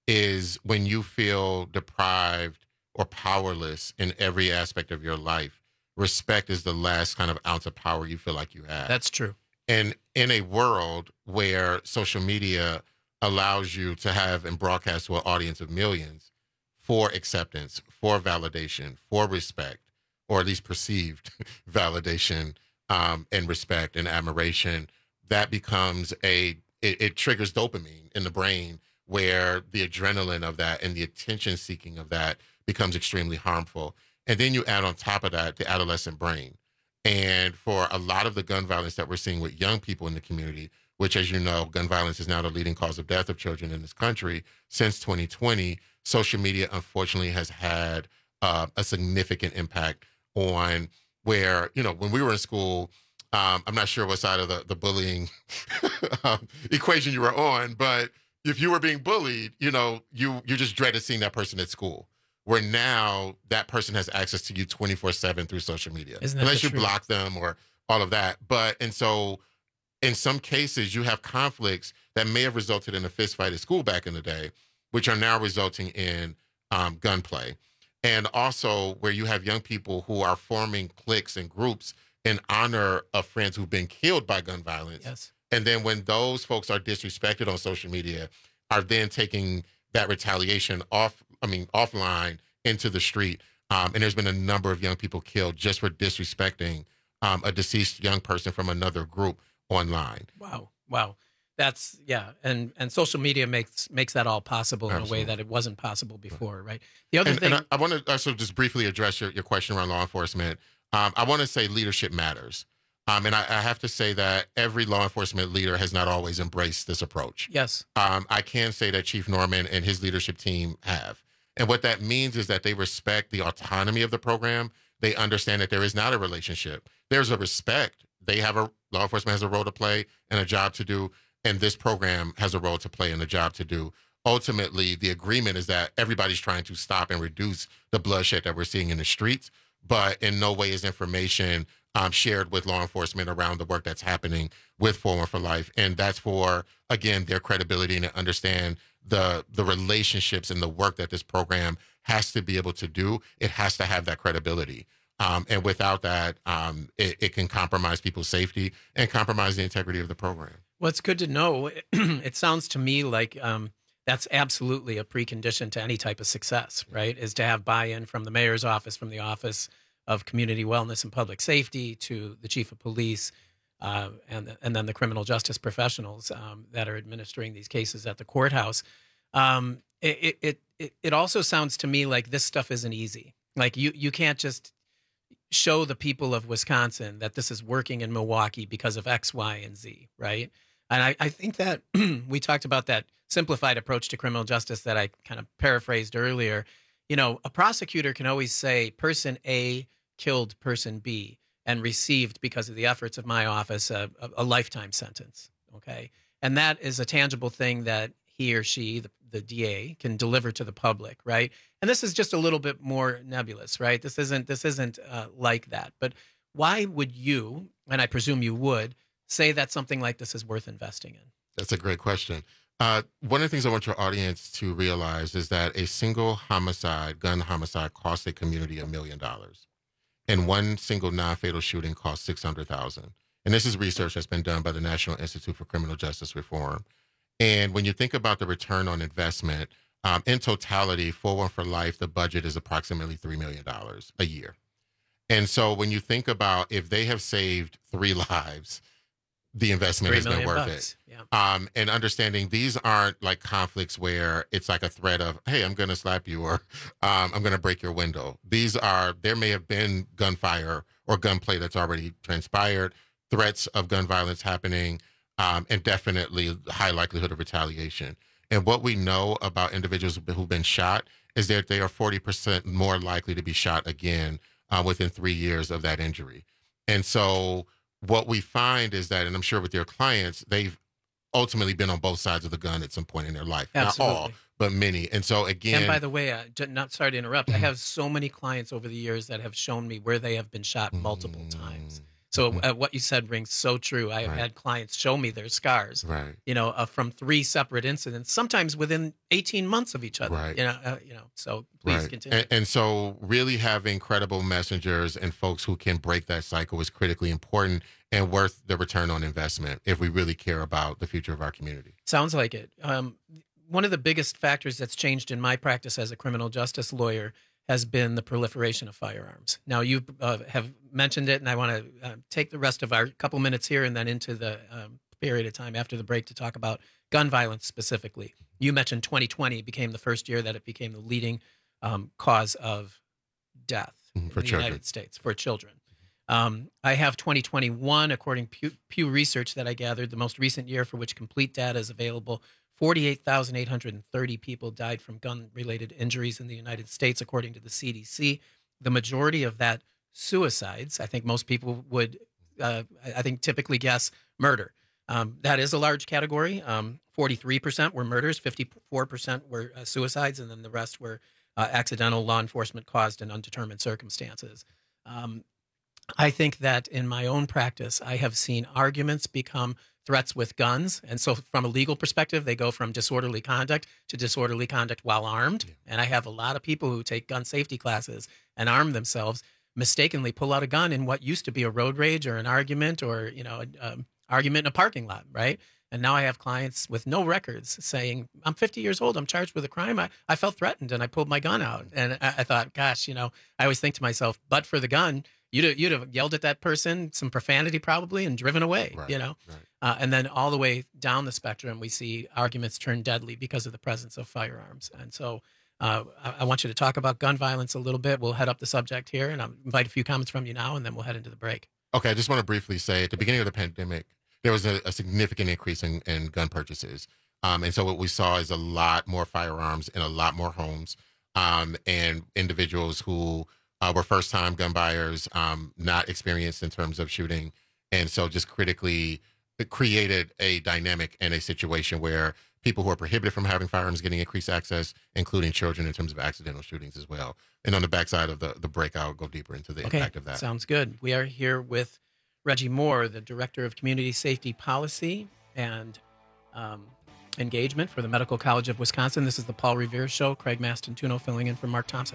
is when you feel deprived or powerless in every aspect of your life, respect is the last kind of ounce of power you feel like you have. That's true. And in a world where social media allows you to have and broadcast to an audience of millions for acceptance, for validation, for respect, or at least perceived validation um, and respect and admiration, that becomes a, it, it triggers dopamine in the brain where the adrenaline of that and the attention seeking of that becomes extremely harmful. And then you add on top of that the adolescent brain. And for a lot of the gun violence that we're seeing with young people in the community, which, as you know, gun violence is now the leading cause of death of children in this country since twenty twenty, social media, unfortunately, has had uh, a significant impact on where, you know, when we were in school, um, I'm not sure what side of the, the bullying um, equation you were on, but if you were being bullied, you know, you, you just dreaded seeing that person at school. Where now that person has access to you twenty-four seven through social media, unless you truth? block them or all of that. But, and so in some cases, you have conflicts that may have resulted in a fist fight at school back in the day, which are now resulting in um, gunplay. And also where you have young people who are forming cliques and groups in honor of friends who've been killed by gun violence. Yes. And then when those folks are disrespected on social media, are then taking that retaliation off, I mean, offline into the street. Um, and there's been a number of young people killed just for disrespecting um, a deceased young person from another group online. Wow. Wow. That's, yeah. And and social media makes makes that all possible in Absolutely. a way that it wasn't possible before, right? The other and, thing. And I, I want to also just briefly address your, your question around law enforcement. Um, I want to say leadership matters. Um, and I, I have to say that every law enforcement leader has not always embraced this approach. Yes. Um, I can say that Chief Norman and his leadership team have. And what that means is that they respect the autonomy of the program. They understand that there is not a relationship. There's a respect. They have a, law enforcement has a role to play and a job to do. And this program has a role to play and a job to do. Ultimately, the agreement is that everybody's trying to stop and reduce the bloodshed that we're seeing in the streets. But in no way is information Um, shared with law enforcement around the work that's happening with four one for Life. And that's for, again, their credibility and to understand the the relationships and the work that this program has to be able to do. It has to have that credibility. Um, and without that, um, it, it can compromise people's safety and compromise the integrity of the program. Well, it's good to know. It sounds to me like um, that's absolutely a precondition to any type of success, right? Is to have buy-in from the mayor's office, from the office of community wellness and public safety to the chief of police, uh, and and then the criminal justice professionals um, that are administering these cases at the courthouse. Um, it, it it it also sounds to me like this stuff isn't easy, Like you, you can't just show the people of Wisconsin that this is working in Milwaukee because of X, Y, and Z, right? And I, I think that we talked about that simplified approach to criminal justice that I kind of paraphrased earlier. You know, a prosecutor can always say person A killed person B and received, because of the efforts of my office, a, a, a lifetime sentence, okay? And that is a tangible thing that he or she, the, the D A, can deliver to the public, right? And this is just a little bit more nebulous, right? This isn't this isn't uh, like that. But why would you, and I presume you would, say that something like this is worth investing in? That's a great question. Uh, one of the things I want your audience to realize is that a single homicide, gun homicide, costs a community a million dollars, and one single non-fatal shooting costs six hundred thousand dollars. And this is research that's been done by the National Institute for Criminal Justice Reform. And when you think about the return on investment, um, in totality, for One for Life, the budget is approximately three million dollars a year. And so when you think about if they have saved three lives, the investment has been worth bucks. it. Yeah. Um, and understanding these aren't like conflicts where it's like a threat of, hey, I'm going to slap you, or um, I'm going to break your window. These are, there may have been gunfire or gunplay that's already transpired, threats of gun violence happening, um, and definitely high likelihood of retaliation. And what we know about individuals who've been shot is that they are forty percent more likely to be shot again uh, within three years of that injury. And so what we find is that, and I'm sure with your clients, they've ultimately been on both sides of the gun at some point in their life. Absolutely. Not all, but many. And so again, and by the way, uh, j- not sorry to interrupt, I have so many clients over the years that have shown me where they have been shot multiple mm-hmm. times. So uh, what you said rings so true. I have Right. had clients show me their scars, Right. you know, uh, from three separate incidents, sometimes within eighteen months of each other. Right. You know, uh, you know. So please Right. continue. And, and so really having credible messengers and folks who can break that cycle is critically important and worth the return on investment if we really care about the future of our community. Sounds like it. Um, one of the biggest factors that's changed in my practice as a criminal justice lawyer has been the proliferation of firearms. Now, you uh, have mentioned it, and I want to uh, take the rest of our couple minutes here and then into the um, period of time after the break to talk about gun violence specifically. You mentioned twenty twenty became the first year that it became the leading um, cause of death Mhm, in for the children. United States for children. Um, I have twenty twenty-one, according to Pew, Pew Research that I gathered, the most recent year for which complete data is available. forty-eight thousand eight hundred thirty people died from gun-related injuries in the United States, according to the C D C. The majority of that suicides. I think most people would, uh, I think, typically guess murder. Um, that is a large category. Um, forty-three percent were murders, fifty-four percent were uh, suicides, and then the rest were uh, accidental, law enforcement caused, and undetermined circumstances. Um, I think that in my own practice, I have seen arguments become threats with guns. And so from a legal perspective, they go from disorderly conduct to disorderly conduct while armed. Yeah. And I have a lot of people who take gun safety classes and arm themselves, mistakenly pull out a gun in what used to be a road rage or an argument or, you know, an um, argument in a parking lot, right? And now I have clients with no records saying, I'm fifty years old, I'm charged with a crime, I, I felt threatened and I pulled my gun out. And I, I thought, gosh, you know, I always think to myself, but for the gun, You'd have, you'd have yelled at that person, some profanity probably, and driven away, Right, you know? right. Uh, and then all the way down the spectrum, we see arguments turn deadly because of the presence of firearms. And so uh, I, I want you to talk about gun violence a little bit. We'll head up the subject here, and I'll invite a few comments from you now, and then we'll head into the break. Okay, I just want to briefly say at the beginning of the pandemic, there was a, a significant increase in, in gun purchases. Um, and so what we saw is a lot more firearms in a lot more homes, um, and individuals who Uh, were first-time gun buyers, um, not experienced in terms of shooting. And so just critically it created a dynamic and a situation where people who are prohibited from having firearms getting increased access, including children in terms of accidental shootings as well. And on the backside of the, the break, I'll go deeper into the Okay, impact of that. sounds good. We are here with Reggie Moore, the Director of Community Safety Policy and um, Engagement for the Medical College of Wisconsin. This is the Paul Revere Show. Craig Mastantuno filling in for Mark Thompson.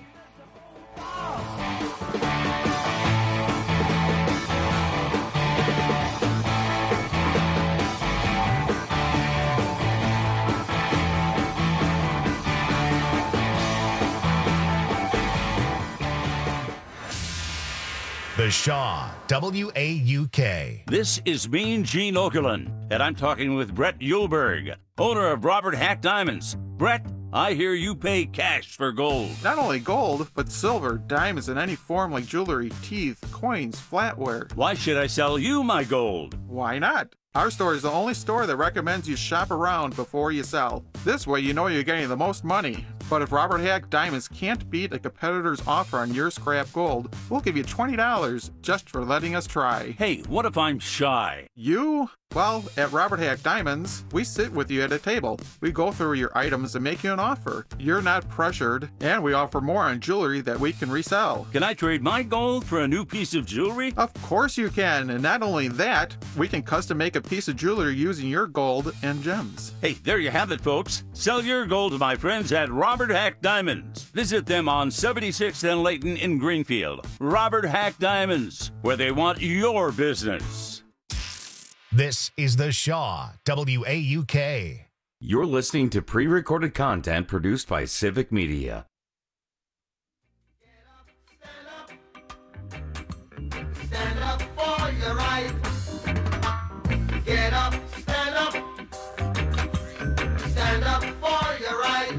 The Shaw, W A U K. This is Mean Gene Okerlund, and I'm talking with Brett Yulberg, owner of Robert Hack Diamonds. Brett, I hear you pay cash for gold. Not only gold, but silver, diamonds, and any form like jewelry, teeth, coins, flatware. Why should I sell you my gold? Why not? Our store is the only store that recommends you shop around before you sell. This way you know you're getting the most money. But if Robert Hack Diamonds can't beat a competitor's offer on your scrap gold, we'll give you twenty dollars just for letting us try. Hey, what if I'm shy? You? Well, at Robert Hack Diamonds, we sit with you at a table. We go through your items and make you an offer. You're not pressured, and we offer more on jewelry that we can resell. Can I trade my gold for a new piece of jewelry? Of course you can, and not only that, we can custom make a piece of jewelry using your gold and gems. Hey, there you have it, folks. Sell your gold to my friends at Robert Hack Diamonds. Visit them on seventy-sixth and Layton in Greenfield. Robert Hack Diamonds, where they want your business. This is The Shaw, W A U K. You're listening to pre-recorded content produced by Civic Media. Stand up for your right. Get up, stand up. Stand up for your right.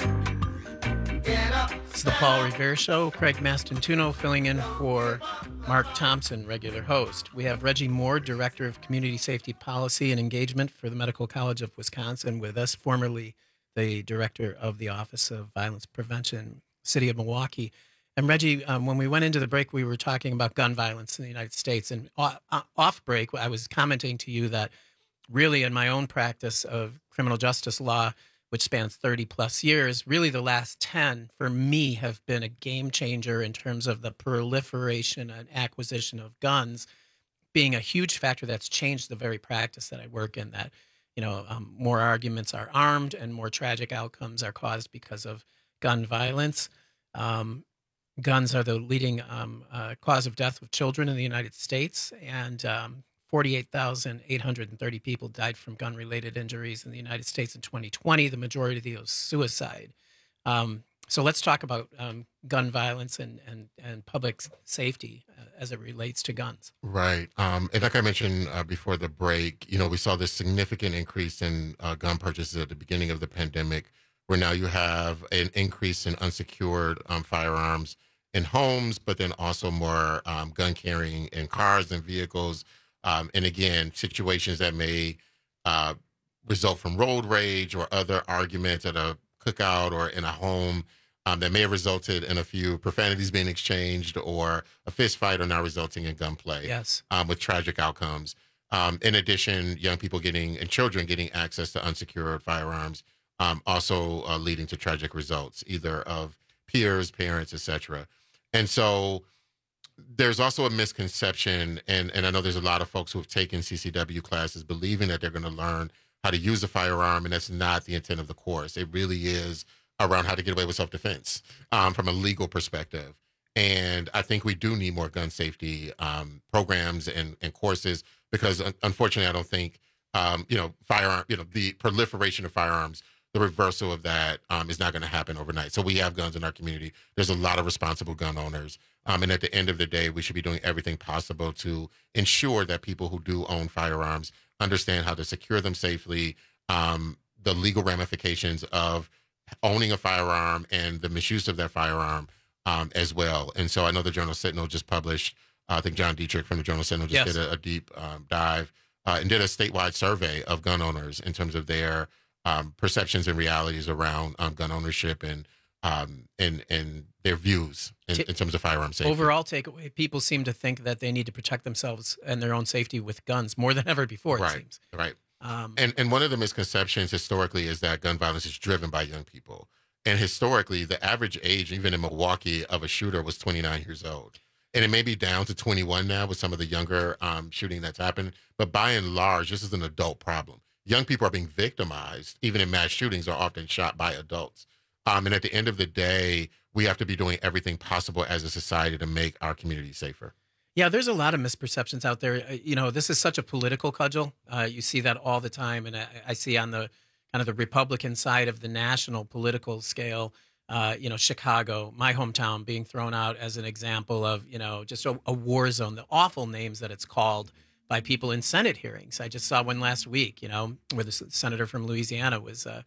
Get up. It's the Paul Revere Show. Craig Mastantuno filling in for Mark Thompson, regular host. We have Reggie Moore, Director of Community Safety Policy and Engagement for the Medical College of Wisconsin, with us, formerly the Director of the Office of Violence Prevention, City of Milwaukee. And Reggie, um, when we went into the break, we were talking about gun violence in the United States. And off break, I was commenting to you that really in my own practice of criminal justice law, which spans thirty plus years, really the last ten for me have been a game changer in terms of the proliferation and acquisition of guns being a huge factor that's changed the very practice that I work in, that, you know, um, more arguments are armed and more tragic outcomes are caused because of gun violence. Um, guns are the leading um, uh, cause of death of children in the United States, and um, forty-eight thousand eight hundred thirty people died from gun-related injuries in the United States in twenty twenty, the majority of those suicide. Um, so let's talk about um, gun violence and, and, and public safety uh, as it relates to guns. Right. Um, and like I mentioned uh, before the break, you know, we saw this significant increase in uh, gun purchases at the beginning of the pandemic, where now you have an increase in unsecured um, firearms in homes, but then also more um, gun carrying in cars and vehicles. Um, and again, situations that may uh, result from road rage or other arguments at a cookout or in a home um, that may have resulted in a few profanities being exchanged or a fist fight, or now resulting in gunplay. Yes. Um, with tragic outcomes. Um, in addition, young people getting and children getting access to unsecured firearms, um, also uh, leading to tragic results, either of peers, parents, et cetera. And so there's also a misconception, and, and I know there's a lot of folks who have taken C C W classes believing that they're going to learn how to use a firearm, and that's not the intent of the course. It really is around how to get away with self-defense um, from a legal perspective. And I think we do need more gun safety um, programs and, and courses, because un- unfortunately, I don't think, um, you know, firearm, you know, the proliferation of firearms, the reversal of that um, is not going to happen overnight. So we have guns in our community. There's a lot of responsible gun owners. Um, and at the end of the day, we should be doing everything possible to ensure that people who do own firearms understand how to secure them safely, um, the legal ramifications of owning a firearm and the misuse of that firearm um, as well. And so I know the Journal Sentinel just published, uh, I think John Dietrich from the Journal Sentinel just Yes. did a, a deep um, dive uh, and did a statewide survey of gun owners in terms of their um, perceptions and realities around um, gun ownership and um, and and their views in, in terms of firearm safety. Overall takeaway, people seem to think that they need to protect themselves and their own safety with guns more than ever before, it right, seems. Right. Um, and and one of the misconceptions historically is that gun violence is driven by young people. And historically, the average age, even in Milwaukee, of a shooter was twenty-nine years old. And it may be down to twenty-one now with some of the younger um, shooting that's happened. But by and large, this is an adult problem. Young people are being victimized, even in mass shootings, are often shot by adults. Um, and at the end of the day, we have to be doing everything possible as a society to make our community safer. Yeah, there's a lot of misperceptions out there. Uh, You know, this is such a political cudgel. Uh, you see that all the time. And I, I see on the kind of the Republican side of the national political scale, uh, you know, Chicago, my hometown, being thrown out as an example of, you know, just a, a war zone, the awful names that it's called by people in Senate hearings. I just saw one last week, you know, where the s- senator from Louisiana was uh,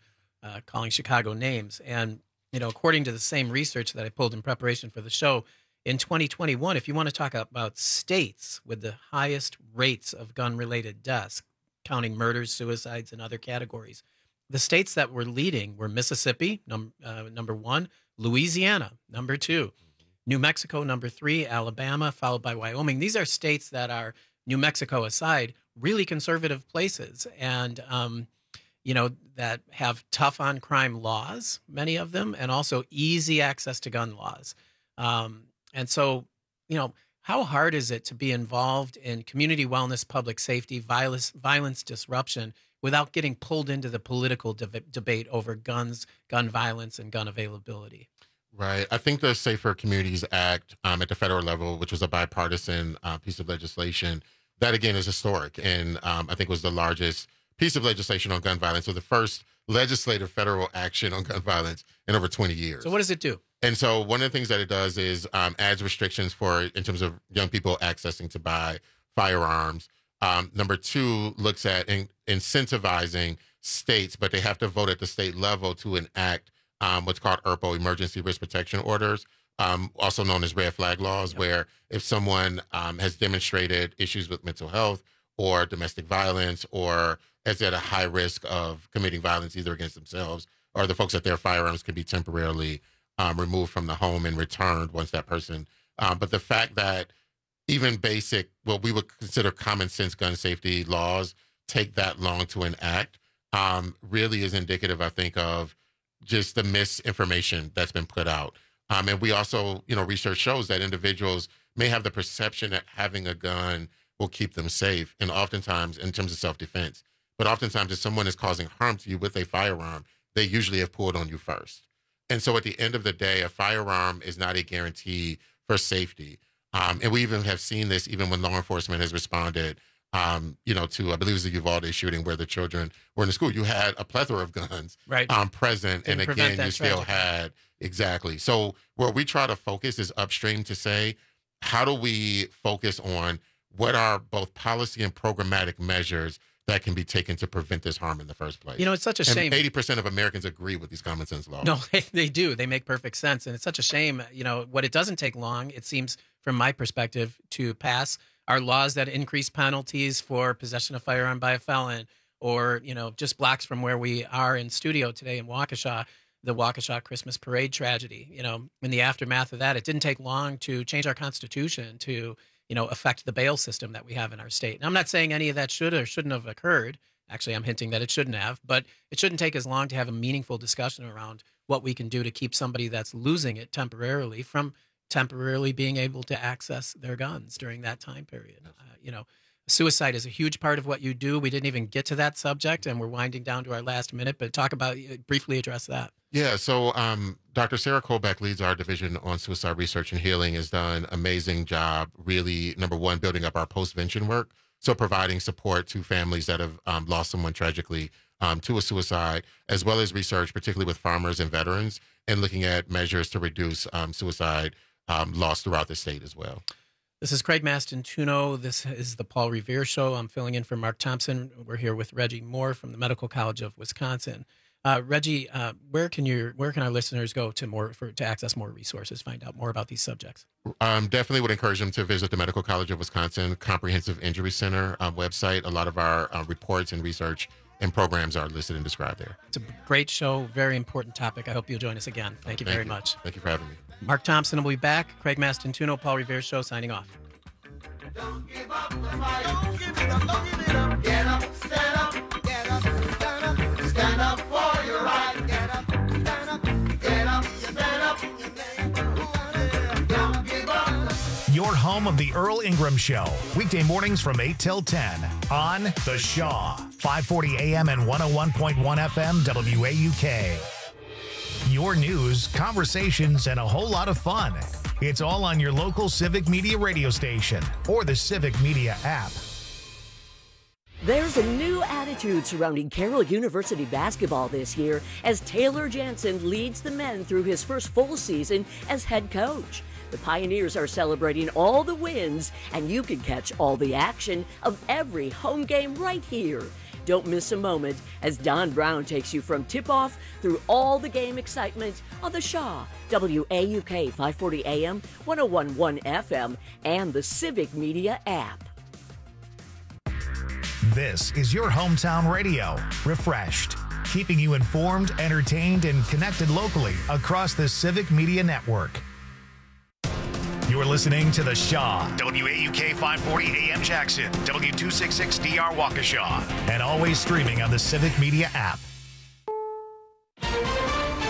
uh, calling Chicago names. And, you know, according to the same research that I pulled in preparation for the show, in twenty twenty-one, if you want to talk about states with the highest rates of gun-related deaths, counting murders, suicides, and other categories, the states that were leading were Mississippi, num- uh, number one, Louisiana, number two, New Mexico, number three, Alabama, followed by Wyoming. These are states that are, New Mexico aside, really conservative places, and um, you know, that have tough on crime laws, many of them, and also easy access to gun laws. Um, and so, you know, how hard is it to be involved in community wellness, public safety, violence, violence disruption without getting pulled into the political de- debate over guns, gun violence, and gun availability? Right. I think the Safer Communities Act um, at the federal level, which was a bipartisan uh, piece of legislation, that again is historic, and um, I think was the largest piece of legislation on gun violence, or the first legislative federal action on gun violence in over twenty years. So what does it do? And so one of the things that it does is um, adds restrictions for, in terms of young people accessing to buy firearms. Um, number two, looks at in, incentivizing states, but they have to vote at the state level to enact um, what's called E R P O, Emergency Risk Protection Orders, um, also known as red flag laws, yep. where if someone um, has demonstrated issues with mental health or domestic violence, or is at a high risk of committing violence either against themselves or the folks that their firearms can be temporarily um, removed from the home and returned once that person. Um, but the fact that even basic, what we would consider common sense gun safety laws take that long to enact um, really is indicative, I think, of just the misinformation that's been put out. Um, and we also, you know, research shows that individuals may have the perception that having a gun will keep them safe. And oftentimes, in terms of self-defense, but oftentimes if someone is causing harm to you with a firearm, they usually have pulled on you first. And so at the end of the day, a firearm is not a guarantee for safety. Um, and we even have seen this even when law enforcement has responded, um, you know, to, I believe it was the Uvalde shooting where the children were in the school. You had a plethora of guns right. um, present. Didn't and again, you still tragedy. had, exactly. So where we try to focus is upstream to say, how do we focus on what are both policy and programmatic measures that can be taken to prevent this harm in the first place? You know, it's such a and shame. eighty percent of Americans agree with these common sense laws. No, they do. They make perfect sense. And it's such a shame. You know, what it doesn't take long, it seems, from my perspective, to pass are laws that increase penalties for possession of firearm by a felon, or, you know, just blocks from where we are in studio today in Waukesha, the Waukesha Christmas parade tragedy. You know, in the aftermath of that, it didn't take long to change our Constitution to, you know, affect the bail system that we have in our state. And I'm not saying any of that should or shouldn't have occurred. Actually, I'm hinting that it shouldn't have, but it shouldn't take as long to have a meaningful discussion around what we can do to keep somebody that's losing it temporarily from temporarily being able to access their guns during that time period. Uh, you know, suicide is a huge part of what you do. We didn't even get to that subject, and we're winding down to our last minute, but talk about, briefly address that. Yeah, so um, Doctor Sarah Colbeck leads our division on suicide research and healing, has done an amazing job, really, number one, building up our postvention work, so providing support to families that have um, lost someone tragically um, to a suicide, as well as research, particularly with farmers and veterans, and looking at measures to reduce um, suicide um, loss throughout the state as well. This is Craig Mastantuono. This is the Paul Revere Show. I'm filling in for Mark Thompson. We're here with Reggie Moore from the Medical College of Wisconsin. Uh, Reggie, uh, where can you, where can our listeners go to more for to access more resources, find out more about these subjects? Um, definitely would encourage them to visit the Medical College of Wisconsin Comprehensive Injury Center uh, website. A lot of our uh, reports and research and programs are listed and described there. It's a great show, very important topic. I hope you'll join us again. Thank you Thank very you. much. Thank you for having me. Mark Thompson will be back. Craig Mastantuono, Paul Revere Show, signing off. Don't give up the fight. Don't give it up, don't give it up. Get up, stand up, get up, stand up, stand up for your right. Get up, stand up, get up, stand up, don't give up. Your home of the Earl Ingram Show, weekday mornings from eight till ten on The Shaw, five forty A M and one oh one point one F M W A U K. Your news, conversations, and a whole lot of fun. It's all on your local Civic Media radio station or the Civic Media app. There's a new attitude surrounding Carroll University basketball this year as Taylor Jansen leads the men through his first full season as head coach. The Pioneers are celebrating all the wins, and you can catch all the action of every home game right here. Don't miss a moment as Don Brown takes you from tip-off through all the game excitement on the Shaw, W A U K five forty A M, one oh one point one F M, and the Civic Media app. This is your hometown radio, refreshed, keeping you informed, entertained, and connected locally across the Civic Media Network. You're listening to The Shaw, W A U K five forty A M Jackson, W two sixty-six D R Waukesha, and always streaming on the Civic Media app.